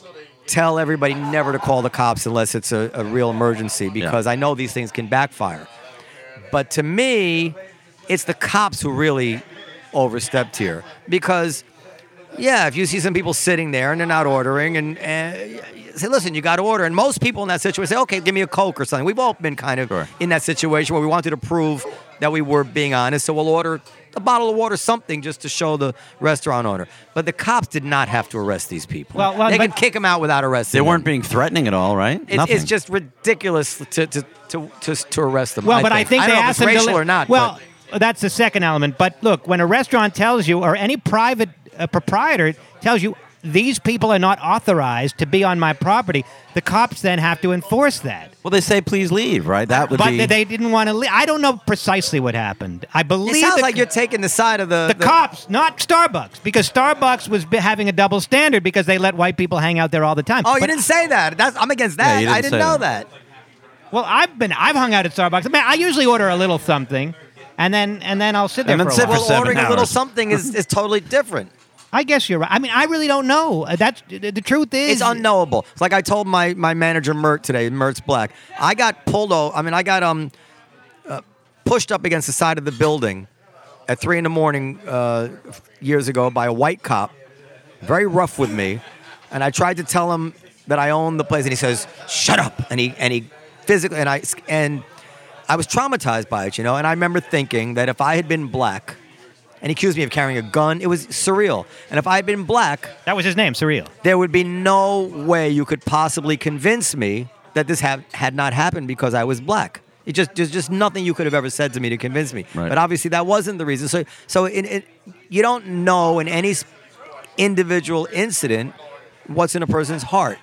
tell everybody never to call the cops unless it's a, a real emergency because Yeah. I know these things can backfire. But to me, it's the cops who really overstepped here because, yeah, if you see some people sitting there and they're not ordering and, and say, listen, you got to order. And most people in that situation say, okay, give me a Coke or something. We've all been kind of Sure. in that situation where we wanted to prove that we were being honest, so we'll order a bottle of water, something just to show the restaurant owner. But the cops did not have to arrest these people. Well, well, they but- can kick them out without arresting They weren't them. being threatening at all, right? It's, Nothing. it's just ridiculous to to, to, to, to arrest them. Well, I but think. I think I they don't know if asked it's them to racial li- or not. Well, but that's the second element. But look, when a restaurant tells you, or any private uh, proprietor tells you, these people are not authorized to be on my property, the cops then have to enforce that. well, they say please leave, right? That would But be. they didn't want to leave. I don't know precisely what happened. I believe it sounds the, like you're taking the side of the the cops, not Starbucks, because Starbucks was be- having a double standard because they let white people hang out there all the time. Oh, you But- didn't say that. That's, I'm against Yeah, that. you didn't I didn't say know that. that. Well, I've been, I've hung out at Starbucks. I mean, I usually order a little something, and then and then I'll sit there And then for a sit while. for Well, seven ordering a little hours. something is, is totally different. I guess you're right. I mean, I really don't know. Uh, That's the the truth is It's unknowable. It's like I told my, my manager Mert today, Mert's Black. I got pulled over. I mean, I got um uh, pushed up against the side of the building at three in the morning uh, years ago by a white cop, very rough with me, and I tried to tell him that I own the place, and he says, "Shut up!" And he and he physically and I and I was traumatized by it, you know. And I remember thinking that if I had been black. And he accused me of carrying a gun. It was surreal. And if I had been black, That was his name, Surreal. there would be no way you could possibly convince me that this have, had not happened because I was black. It just there's just nothing you could have ever said to me to convince me. Right. But obviously that wasn't the reason. So so in, in, you don't know in any s- individual incident what's in a person's heart.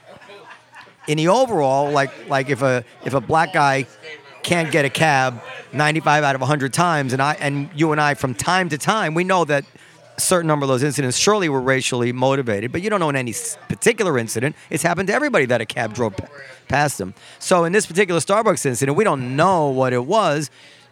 In the overall, like like if a if a black guy can't get a cab ninety-five out of one hundred times, and I and you and I from time to time, we know that a certain number of those incidents surely were racially motivated, but you don't know in any s- particular incident. It's happened to everybody that a cab drove p- past them. So in this particular Starbucks incident, we don't know what it was,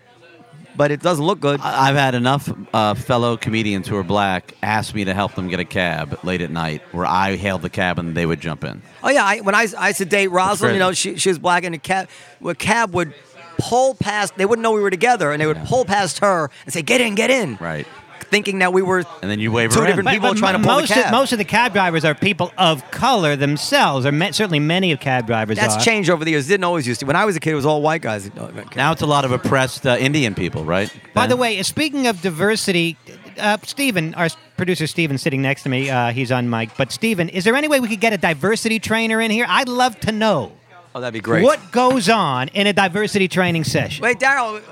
but it doesn't look good. I- I've had enough uh, fellow comedians who are black ask me to help them get a cab late at night, where I hailed the cab and they would jump in. Oh yeah, I, when I, I used to date Rosalind, you know, she, she was black, and a cab, a cab would pull past. They wouldn't know we were together, and they would Yeah. pull past her and say, "Get in, get in," Right. thinking that we were And then you wave two her in. different people trying to m- pull most the cab. Of, most of the cab drivers are people of color themselves, or ma- certainly many of cab drivers That's are. changed over the years. Didn't always used to. When I was a kid, it was all white guys. Now it's a lot of oppressed uh, Indian people, right? By Ben? the way, speaking of diversity, uh, Stephen, our producer Stephen, sitting next to me, uh, he's on mic. But Stephen, is there any way we could get a diversity trainer in here? I'd love to know Oh, that'd be great. what goes on in a diversity training session. Wait, Daryl.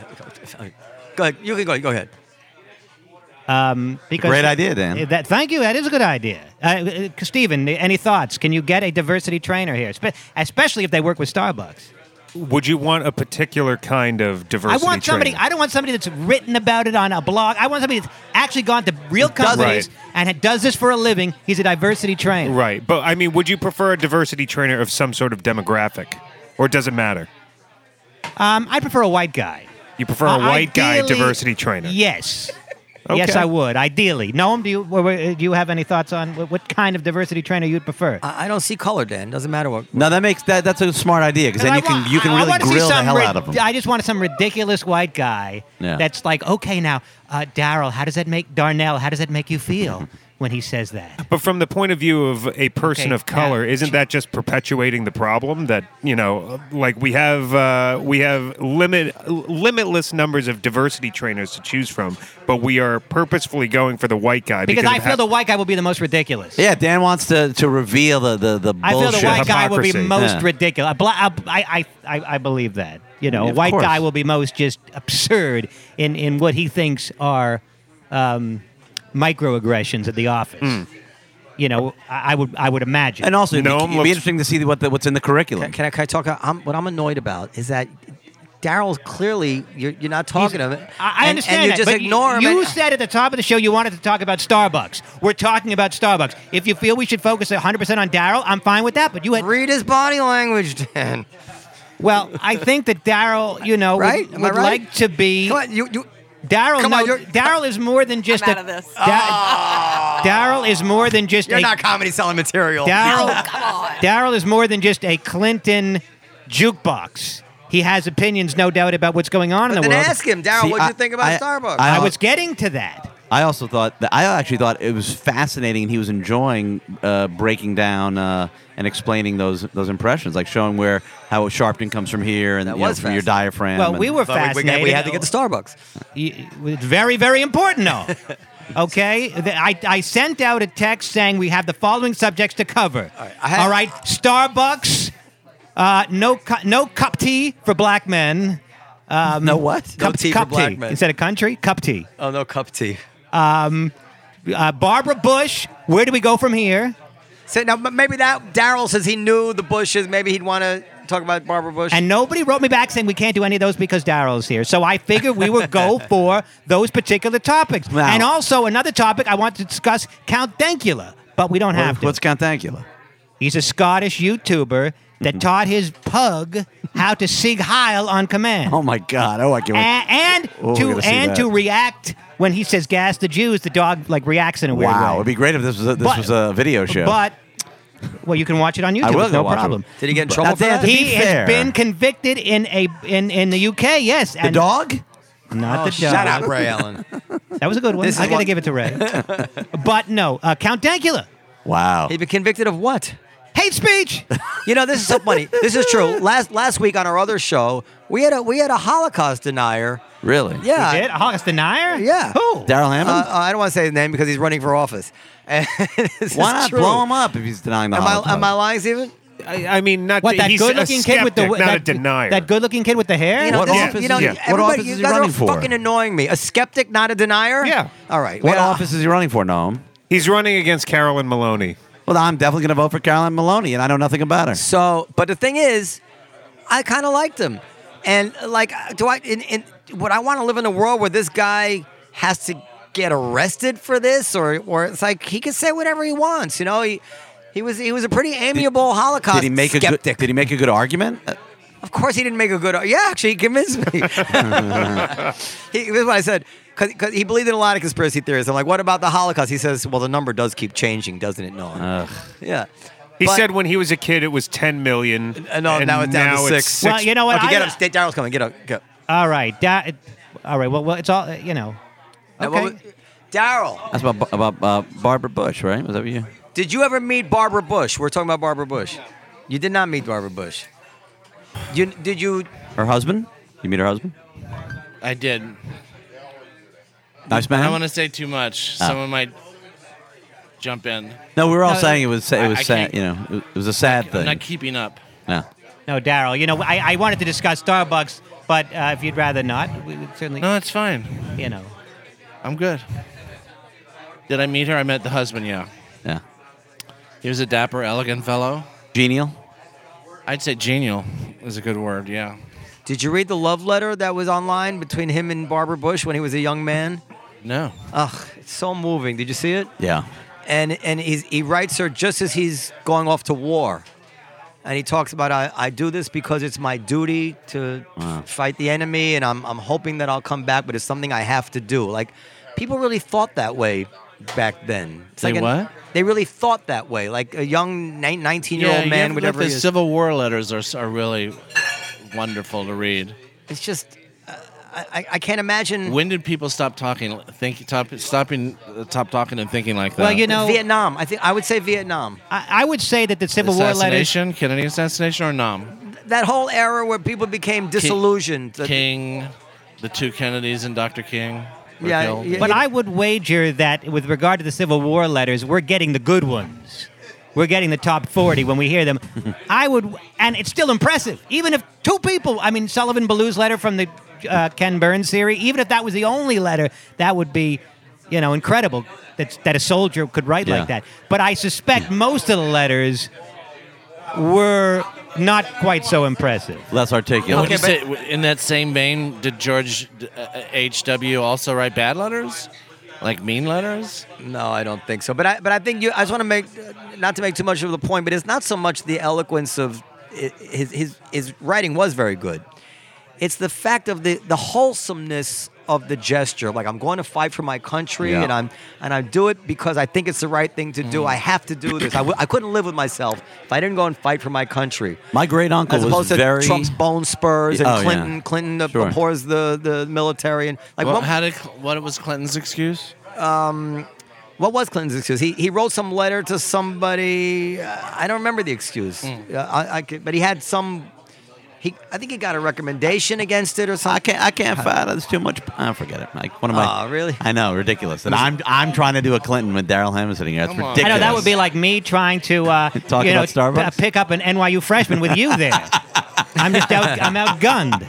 Go ahead. You can go. Go ahead. Because Great idea, Dan. That, thank you. That is a good idea. Uh, uh, Stephen, any thoughts? Can you get a diversity trainer here, Spe- especially if they work with Starbucks? Would you want a particular kind of I diversity want somebody. training? I don't want somebody that's written about it on a blog. I want somebody that's actually gone to real does it. companies Right. and ha- does this for a living. He's a diversity trainer. Right, but I mean, would you prefer a diversity trainer of some sort of demographic, or does it matter? Um, I prefer a white guy. You prefer a Uh, white guy ideally- diversity trainer? Yes. Yes, Okay. I would. Ideally, Noam, do you wh- wh- do you have any thoughts on what, what kind of diversity trainer you'd prefer? I, I don't see color, Dan. Doesn't matter what. No, that makes that. That's a smart idea because then I you can want- you can I- I really wanna see grill the some hell rid- out of them. I just want some ridiculous white guy Yeah. that's like, okay, now, uh, Daryl, how does that make Darnell? How does that make you feel when he says that? But from the point of view of a person Okay, of color, now- isn't that just perpetuating the problem? That you know, like we have uh, we have limit limitless numbers of diversity trainers to choose from, but we are purposefully going for the white guy Because I of feel ha- the white guy will be the most ridiculous. Yeah, Dan wants to, to reveal the the, the I feel bullshit. the white guy will be hypocrisy. most Yeah. ridiculous. A bla- I, I, I, I believe that. You know, Yeah, a of white course. guy will be most just absurd in, in what he thinks are um, microaggressions at the office. You know, I, I would I would imagine. And also, No, it'd, be, I'm it'd looks- be interesting to see what the, what's in the curriculum. Can, can I can I talk? I'm, what I'm annoyed about is that Daryl's clearly you're, you're not talking to him. I, I and, understand and you that, just but ignore him. You and- said at the top of the show you wanted to talk about Starbucks. We're talking about Starbucks. If you feel we should focus one hundred percent on Daryl, I'm fine with that. But you had read his body language, Dan. Well, I think that Daryl, you know, Right? would, Am I would right? like to be. Come on, you, you Daryl, Come no, on, you're- Daryl is more than just I'm a. out of this. Da- Daryl is more than just you're a. not comedy selling material. Daryl, Come on. Daryl is more than just a Clinton jukebox. He has opinions, no doubt, about what's going on But in the then world. ask him, Daryl, See, what'd I- you think about I- Starbucks? I- I was getting to that. I also thought that I actually thought it was fascinating. He was enjoying uh, breaking down uh, and explaining those those impressions, like showing where how Sharpton comes from here and That you know, was from your fascinating. diaphragm. Well, and- we were But we- we, fascinated. we had to get to Starbucks. Y- It's very, very important, though. Okay? The- I, I sent out a text saying we have the following subjects to cover. All right, I had- All right, Starbucks, uh, no, cu- no cup tea for black men. Um, no what? No cup, tea for cup black tea. men. Instead of country, cup tea. Oh, no cup tea. Uh, Barbara Bush, where do we go from here? So now m- maybe that Daryl says he knew the Bushes. Maybe he'd want to talk about Barbara Bush. And nobody wrote me back saying we can't do any of those because Daryl's here. So I figured we would go for those particular topics. Wow. And also another topic I want to discuss, Count Dankula, but we don't have What, to. what's Count Dankula? He's a Scottish YouTuber that taught his pug how to sig heil on command. Oh my God! Oh, I can't wait. and and Oh, we're to gonna see and that. to react when he says "gas the Jews," the dog like reacts in a weird Wow, way. it'd be great if this was a, this But- was a video show. But well, you can watch it on YouTube. I will it's go no watch it. problem. Did he get in But trouble for that's- that? to He be has fair. been convicted in a in in the U K. Yes, the and dog? not Oh, the shut dog. up, Ray Allen. That was a good one. This is I got to what- give it to Ray. But no, uh, Count Dankula, Wow. He'd be convicted of what? hate speech. You know, this is so funny. This is true. Last last week on our other show, we had a we had a Holocaust denier. Really? Yeah. He did? A Holocaust denier? Yeah. Who? Daryl Uh, Hammond? I don't want to say his name because he's running for office. And this Why is not true. blow him up if he's denying the Am I, Holocaust? am I lying, Steven? I, I mean, not What, that he's good-looking a kid with the skeptic, not that, a denier. That good-looking kid with the hair? You know, What this is- office you know, is he- everybody, what office you is he guys running are for? fucking annoying me. A skeptic, not a denier? Yeah. All right. What Well, office is he running for, Noam? He's running against Carolyn Maloney. Well, I'm definitely going to vote for Caroline Maloney, and I know nothing about her. So, but the thing is, I kind of liked him, and like, do I? In, in would I want to live in a world where this guy has to get arrested for this, or or it's like he can say whatever he wants? You know, he he was he was a pretty amiable Holocaust Did he make skeptic. a good? Did he make a good argument? Uh, Of course, he didn't make a good. Yeah, actually, he convinced me. he, this is what I said. Because he believed in a lot of conspiracy theories. I'm like, what about the Holocaust? He says, well, the number does keep changing, doesn't it, Noam? Ugh. Yeah. He But- said when he was a kid it was ten million. Uh, no, and now it's down to now six. Well, you know what? Okay, I- get up. State Daryl's coming. Get up. Go. All right. Da- all right. Well, well, it's all, uh, you know. Now, Okay. what was- Daryl, That's about about uh, Barbara Bush, right? Was that what you? did you ever meet Barbara Bush? We're talking about Barbara Bush. You did not meet Barbara Bush. You did you? Her husband? You meet her husband? I did. Nice I don't man. want to say too much. Oh. Someone might jump in. No, we were all No, saying it was it I- was I sad. can't- You know, it was a sad I'm thing. not keeping up. No. No, Daryl. You know, I, I wanted to discuss Starbucks, but uh, if you'd rather not, we would certainly, No, it's fine. you know. I'm good. Did I meet her? I met the husband, yeah. Yeah. He was a dapper, elegant fellow. Genial. I'd say genial is a good word, yeah. Did you read the love letter that was online between him and Barbara Bush when he was a young man? No. Ugh, it's so moving. Did you see it? Yeah. And and he's, he writes her just as he's going off to war. And he talks about, I, I do this because it's my duty to Wow. fight the enemy, and I'm, I'm hoping that I'll come back, but it's something I have to do. Like, people really thought that way back then. It's They like an- what? They really thought that way. Like a young nineteen-year-old you man, have- whatever the he is. Civil War letters are, are really wonderful to read. It's just, uh, I, I can't imagine. When did people stop talking, think, stop, stopping, uh, stop talking and thinking like that? Well, you know, Vietnam. I think I would say Vietnam. I, I would say that the Civil War letters. assassination, Kennedy assassination, or Nam? That whole era where people became disillusioned. that- King, the two Kennedys and Doctor King. were Yeah, killed. yeah. But I would wager that with regard to the Civil War letters, we're getting the good ones. We're getting the top forty when we hear them. I would, and it's still impressive. Even if two people, I mean, Sullivan Ballew's letter from the uh, Ken Burns series, even if that was the only letter, that would be, you know, incredible that, that a soldier could write Yeah. like that. But I suspect most of the letters were not quite so impressive. Less articulate. What do you say, in that same vein, did George uh, H W also write bad letters? Like mean letters? No, I don't think so. But I, but I think you. I just want to make, not to make too much of the point, but it's not so much the eloquence of his his his writing was very good. It's the fact of the the wholesomeness of the gesture. Like, I'm going to fight for my country, Yeah. and I'm and I do it because I think it's the right thing to do. I have to do this. I, w- I couldn't live with myself if I didn't go and fight for my country. My great uncle As was opposed to very Trump's bone spurs and Oh, yeah. Clinton. Clinton Sure. abhors the the military and like Well, what, how did what was Clinton's excuse? what was Clinton's excuse? He he wrote some letter to somebody. Uh, I don't remember the excuse. Uh, I, I could, but he had some. He I think he got a recommendation against it or I something. can't. I can't find. There's too much. I forget it. Like one of my. Aw, really? I know, ridiculous. And I'm I'm trying to do a Clinton with Daryl Hammond sitting here. That's Come on. ridiculous. I know that would be like me trying to uh, Talk you know, about Starbucks? p- pick up an N Y U freshman with you there. I'm just out. I'm outgunned.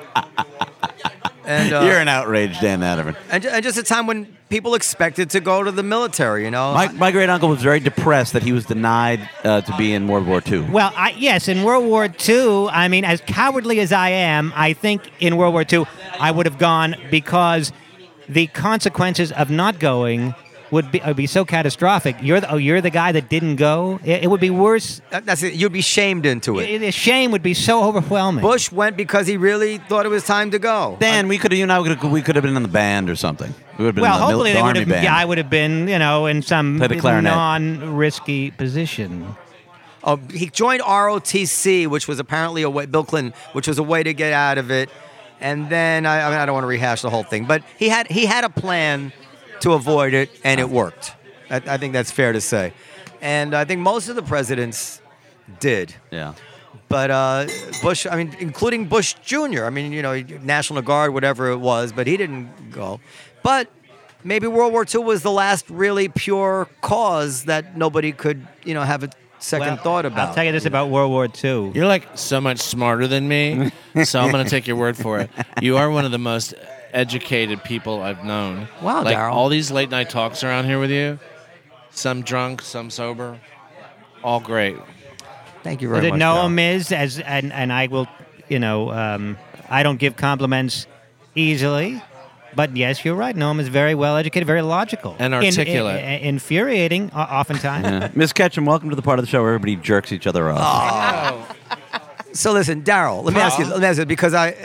And uh, You're an outraged Dan Adderman. and, ju- and just a time when people expected to go to the military. You know, My my great uncle was very depressed that he was denied uh, to be in World War Two. Well, I, yes, in World War Two, I mean, as cowardly as I am, I think in World War Two I would have gone because the consequences of not going would be would be so catastrophic. You're the, oh, you're the guy that didn't go. It, it would be worse. That- that's it. You'd be shamed into it. The shame would be so overwhelming. Bush went because he really thought it was time to go. Dan, we could have you and I could have, we could have been in the band or something. We would have been well, in the, mil- hopefully the they would army have. band. Yeah, I would have been, you know, in some Play the clarinet. non-risky position. Oh, he joined R O T C, which was apparently a way, Bill Clinton, which was a way to get out of it. And then I, I mean, I don't want to rehash the whole thing, but he had he had a plan to avoid it, and it worked. I, I think that's fair to say. And I think most of the presidents did. yeah. But uh, Bush, I mean, including Bush Junior I mean, you know, National Guard, whatever it was, but he didn't go. But maybe World War Two was the last really pure cause that nobody could, you know, have a second Well, thought about. I'll tell you this about World War Two. You're like so much smarter than me, so I'm going to take your word for it. You are one of the most educated people I've known. Wow, like Daryl. all these late night talks around here with you, some drunk, some sober, all great. Thank you very Did much. Noam Daryl. is as and and I will, you know, um, I don't give compliments easily, but yes, you're right. Noam is very well educated, very logical, And In- articulate. in- infuriating, o- oftentimes. Yeah. Miss Ketchum, welcome to the part of the show where everybody jerks each other off. So listen, Daryl, let me ask you. Let me ask you because I,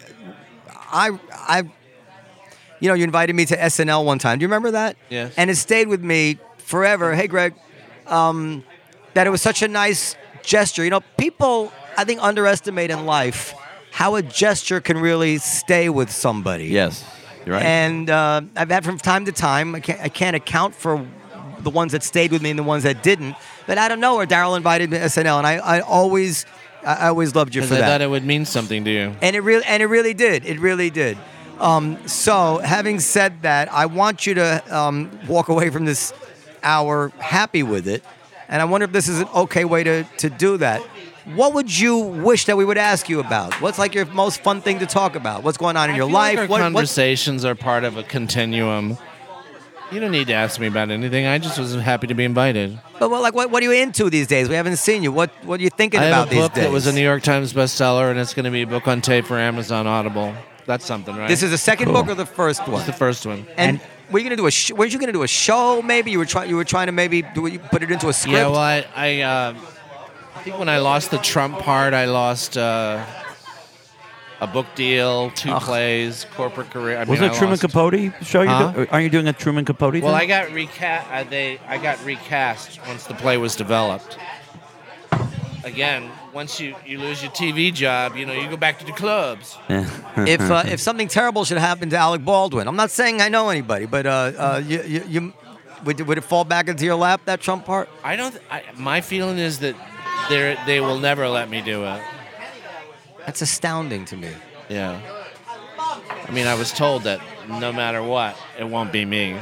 I, I, I, you know, you invited me to S N L one time. Do you remember that? Yes. And it stayed with me forever. Hey, Greg, um, that it was such a nice gesture. You know, people I think underestimate in life how a gesture can really stay with somebody. Yes, you're right. And uh, I've had from time to time. I can't, I can't account for the ones that stayed with me and the ones that didn't. But out of nowhere, Daryl invited me to S N L, and I, I always, I always loved you Because for I that. thought it would mean something to you. And it really, and it really did. It really did. Um, so, having said that, I want you to um, walk away from this hour happy with it. And I wonder if this is an okay way to, to do that. What would you wish that we would ask you about? What's like your most fun thing to talk about? What's going on in I your feel life? Like our What- what's- conversations are part of a continuum. You don't need to ask me about anything. I just was happy to be invited. but what, like, what, what are you into these days? We haven't seen you. What What are you thinking I about have a book these days? that was a New York Times bestseller, and it's going to be a book on tape for Amazon Audible. That's something, right? This is the second Cool. book or the first one? It's the first one. And were you gonna do a? Sh- were you gonna do a show? Maybe you were trying. You were trying to maybe do you put it into a script. Yeah, well, I I, uh, I think when I lost the Trump part, I lost uh, a book deal, two plays, corporate career. I Was mean, it I Truman lost- Capote show? You Huh? do, aren't you doing a Truman Capote thing? Well, I got recast. Uh, they I got recast once the play was developed. Again, once you, you lose your T V job, you know you go back to the clubs. if uh, if something terrible should happen to Alec Baldwin, I'm not saying I know anybody, but uh, uh, you, you, you would, would it fall back into your lap, that Trump part? I don't. I, my feeling is that they they will never let me do it. That's astounding to me. Yeah. I mean, I was told that no matter what, it won't be me.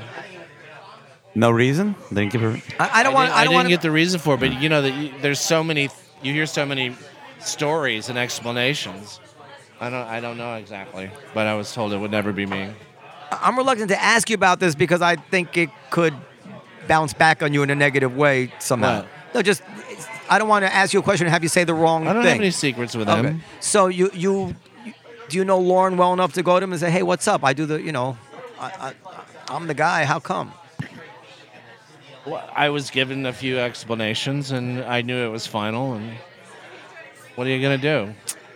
No reason? They didn't give her. I, I don't I want. didn't, I I don't didn't want. get the reason for it, but you know that you, there's so many. You hear so many stories and explanations. I don't. I don't know exactly, but I was told it would never be me. I'm reluctant to ask you about this because I think it could bounce back on you in a negative way somehow. What? No, just I don't want to ask you a question and have you say the wrong I don't thing. have any secrets with Okay. him. So you you do you know Lauren well enough to go to him and say, hey, what's up? I do the you know, I, I I'm the guy. How come? Well, I was given a few explanations, and I knew it was final. And what are you gonna do?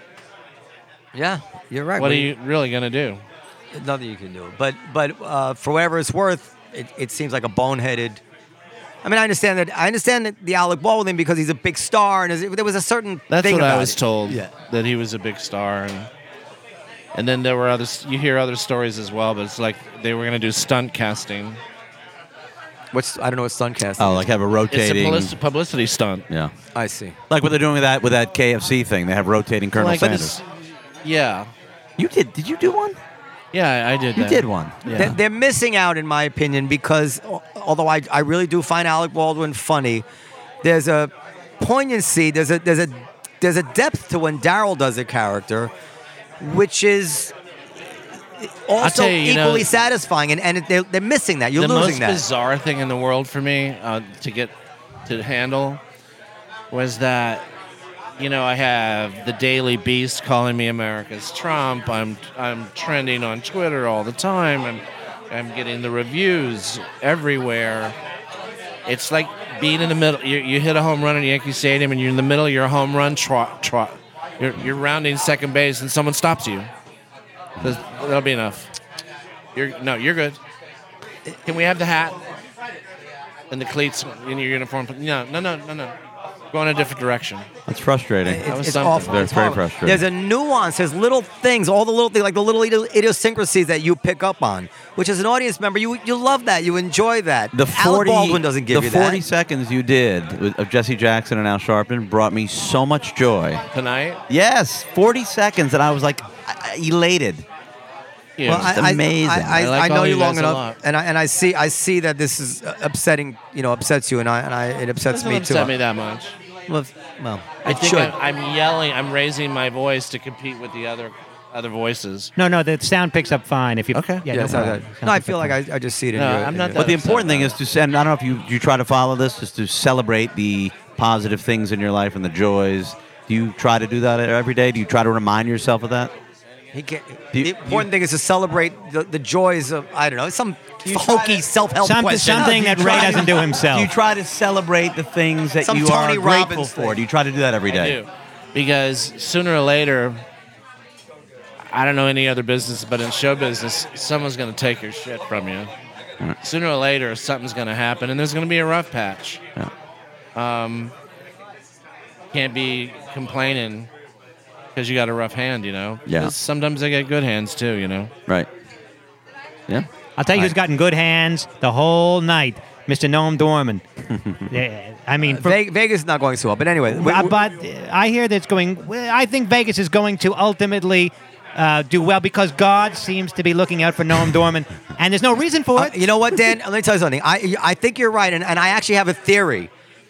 Yeah, you're right. What are you really gonna do? Nothing you can do. But but uh, for whatever it's worth, it, it seems like a boneheaded. I mean, I understand that. I understand that the Alec Baldwin because he's a big star, and there's- there was a certain. That's thing what I about was it. told. Yeah. That he was a big star, and and then there were others. You hear other stories as well, but it's like they were gonna do stunt casting. What's I don't know what stunt casting. Oh, is. like have a rotating. It's a publici- publicity stunt. Yeah. I see. Like what they're doing with that with that K F C thing. They have rotating Colonel Like, Sanders. it's- Yeah. You did? Did you do one? Yeah, I did. You that. did one. Yeah. They're, they're missing out, in my opinion, because al- although I, I really do find Alec Baldwin funny, there's a poignancy, there's a there's a there's a depth to when Daryl does a character, which is also tell you, you equally know, satisfying, and, and they're, they're missing that. You're the losing most that. bizarre thing in the world for me uh, to get to handle was that, you know, I have the Daily Beast calling me America's Trump. I'm I'm trending on Twitter all the time. I'm I'm getting the reviews everywhere. It's like being in the middle. You, you hit a home run in Yankee Stadium, and you're in the middle of your home run trot. trot. You're, you're rounding second base, and someone stops you. Says, That'll be enough. You're no, you're good. Can we have the hat and the cleats in your uniform? No, no, no, no, no. Go in a different direction. That's frustrating. It's, That was it's something. awful. Very- It's very horrible. frustrating. There's a nuance. There's little things, all the little things, like the little idi- idiosyncrasies that you pick up on. Which, as an audience member, you you love that. You enjoy that. The forty, Alec Baldwin doesn't give the you forty that. seconds you did with, of Jesse Jackson and Al Sharpton brought me so much joy. Tonight? Yes, forty seconds, and I was like I- elated. Yeah. Well, It's I, I- amazing. I, I, I like I know all you you long guys a enough, lot. and I and I see I see that this is uh, upsetting. You know, upsets you, and I and I it upsets Doesn't me upset too. me that much. Well, if- well, I it think should. I'm, I'm yelling. I'm raising my voice to compete with the other other voices. No, no, the sound picks up fine. If you Okay. yeah, yeah, no, it's not problem. that. Sound No, I picks feel up like fine. I, I just see it in No, your. I'm in not your- that But the upset important thing about is to send. I don't know if you you try to follow this, is to celebrate the positive things in your life and the joys. Do you try to do that every day? Do you try to remind yourself of that? He can't, Do you- the important thing is to celebrate the, the joys of I don't know some you try hokey to- self-help Something, question. something that Ray doesn't do himself. Do you try to celebrate the things that Some you Tony are grateful Robbins for? thing. Do you try to do that every I day? do. Because sooner or later, I don't know any other business, but in show business, someone's going to take your shit from you. Sooner or later, something's going to happen, and there's going to be a rough patch. Um, can't be complaining because you got a rough hand, you know? Yeah. 'Cause sometimes I get good hands, too, you know? Right. Yeah. I'll tell you who's gotten good hands the whole night, Mister Noam Dorman. Yeah, I mean, for, Ve- Vegas is not going so well, but anyway. we- uh, we- but I hear that it's going. well, I think Vegas is going to ultimately uh, do well because God seems to be looking out for Noam Dorman, and there's no reason for Uh, it. you know what, Dan? Let me tell you something. I I think you're right, and, and I actually have a theory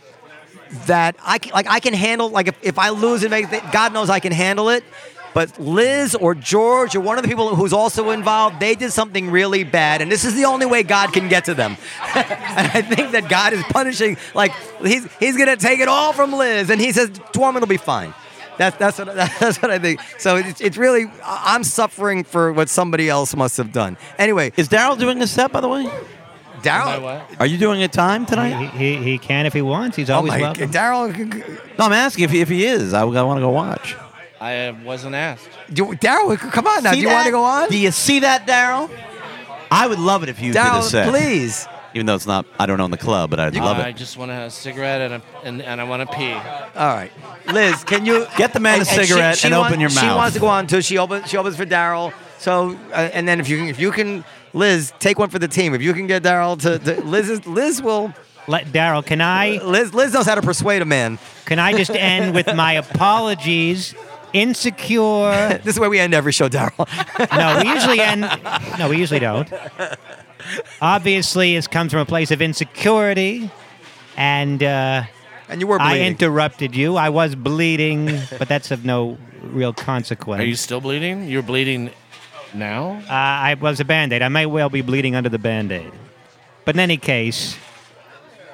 that I can, like I can handle like if, if I lose in Vegas, God knows I can handle it. But Liz or George or one of the people who's also involved, they did something really bad, and this is the only way God can get to them. And I think that God is punishing, like he's he's gonna take it all from Liz, and he says Dorman will be fine. That's that's what that's what I think. So it's it's really I'm suffering for what somebody else must have done. Anyway, Is Daryl doing a set, by the way? Am I Daryl. what? Are you doing a time tonight? He, he, he can if he wants. He's Oh always my, welcome. Daryl. No, I'm asking if he, if he is. I, I want to go watch. I wasn't asked. Do- Daryl, come on now. See Do you that? want to go on? Do you see that, Daryl? I would love it if you did a Daryl, set. please. Even though it's not, I don't own the club, but I'd love I it. just want to have a cigarette and, a, and, and I want to pee. All right, Liz, can you Get the man a she- cigarette she and want- open your She mouth. wants to go on too. She opens. She opens for Daryl. So, uh, and then if you can, if you can, Liz, take one for the team. If you can get Daryl to, to Liz, is, Liz will. Let Daryl, can I Liz, Liz knows how to persuade a man. can I just end with my apologies? Insecure. This is where we end every show, Daryl. No, we usually end. No, we usually don't. Obviously, it comes from a place of insecurity, and uh, and you were I bleeding. interrupted you. I was bleeding, but that's of no real consequence. Are you still bleeding? You're bleeding now? Uh, I was a Band-Aid. I might well be bleeding under the Band-Aid. But in any case,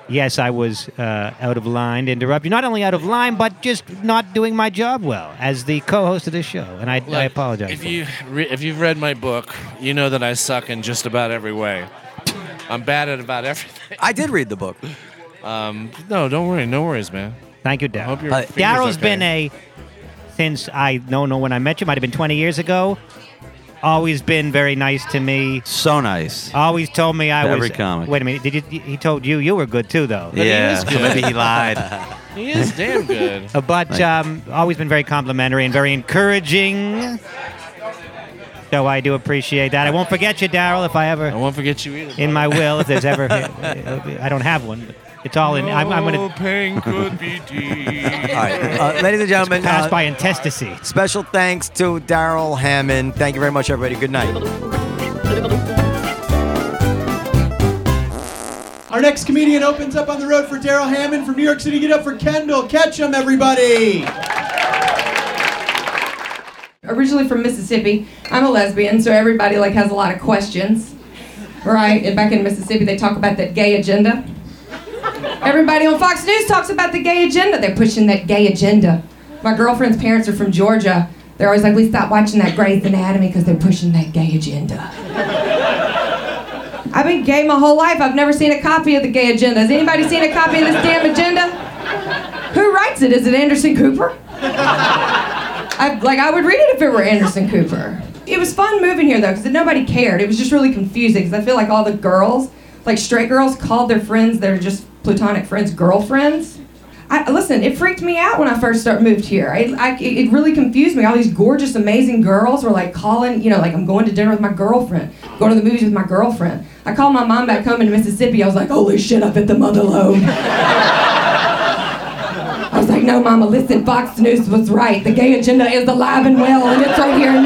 yes, I was uh, out of line to interrupt you. Not only out of line, but just not doing my job well as the co-host of this show. And I, Look, I apologize. If for you re- if you've read my book, you know that I suck in just about every way. I'm bad at about everything. I did read the book. Um, no, don't worry. No worries, man. Thank you, I hope Daryl. your Uh, finger's Daryl's okay. been a, since I don't know when I met you, might have been twenty years ago, always been very nice to me. So nice. Always told me I Every was. comic. Wait a minute. Did you? He told you you were good too, though. he Yeah, is good. maybe he lied. He is damn good. Uh, But um, always been very complimentary and very encouraging. So I do appreciate that. I won't forget you, Daryl, if I I ever, won't forget you either. in my will, if there's ever, I don't have one. But it's all in. I'm, I'm going No to pain could be deep. All right, uh, ladies and gentlemen, pass uh, by intestacy. special thanks to Daryl Hammond. Thank you very much, everybody. Good night. Our next comedian opens up on the road for Daryl Hammond from New York City. Get up for Kendall Ketchum, everybody. Originally from Mississippi. I'm a lesbian, so everybody like has a lot of questions. Right? And back in Mississippi, they talk about that gay agenda. Everybody on Fox News talks about the gay agenda. They're pushing that gay agenda. My girlfriend's parents are from Georgia. They're always like, we stopped watching that Grey's Anatomy because they're pushing that gay agenda. I've been gay my whole life. I've never seen a copy of the gay agenda. Has anybody seen a copy of this damn agenda? Who writes it? Is it Anderson Cooper? I, like, I would read it if it were Anderson Cooper. It was fun moving here, though, because nobody cared. It was just really confusing, because I feel like all the girls, like straight girls, called their friends that are just platonic friends girlfriends. I, listen, it freaked me out when I first started moved here. I, I, it really confused me. All these gorgeous, amazing girls were like calling, you know, like I'm going to dinner with my girlfriend, going to the movies with my girlfriend. I called my mom back home in Mississippi. I was like, holy shit, I've hit the mother load. I was like, no, Mama, listen, Fox News was right. The gay agenda is alive and well, and it's right here in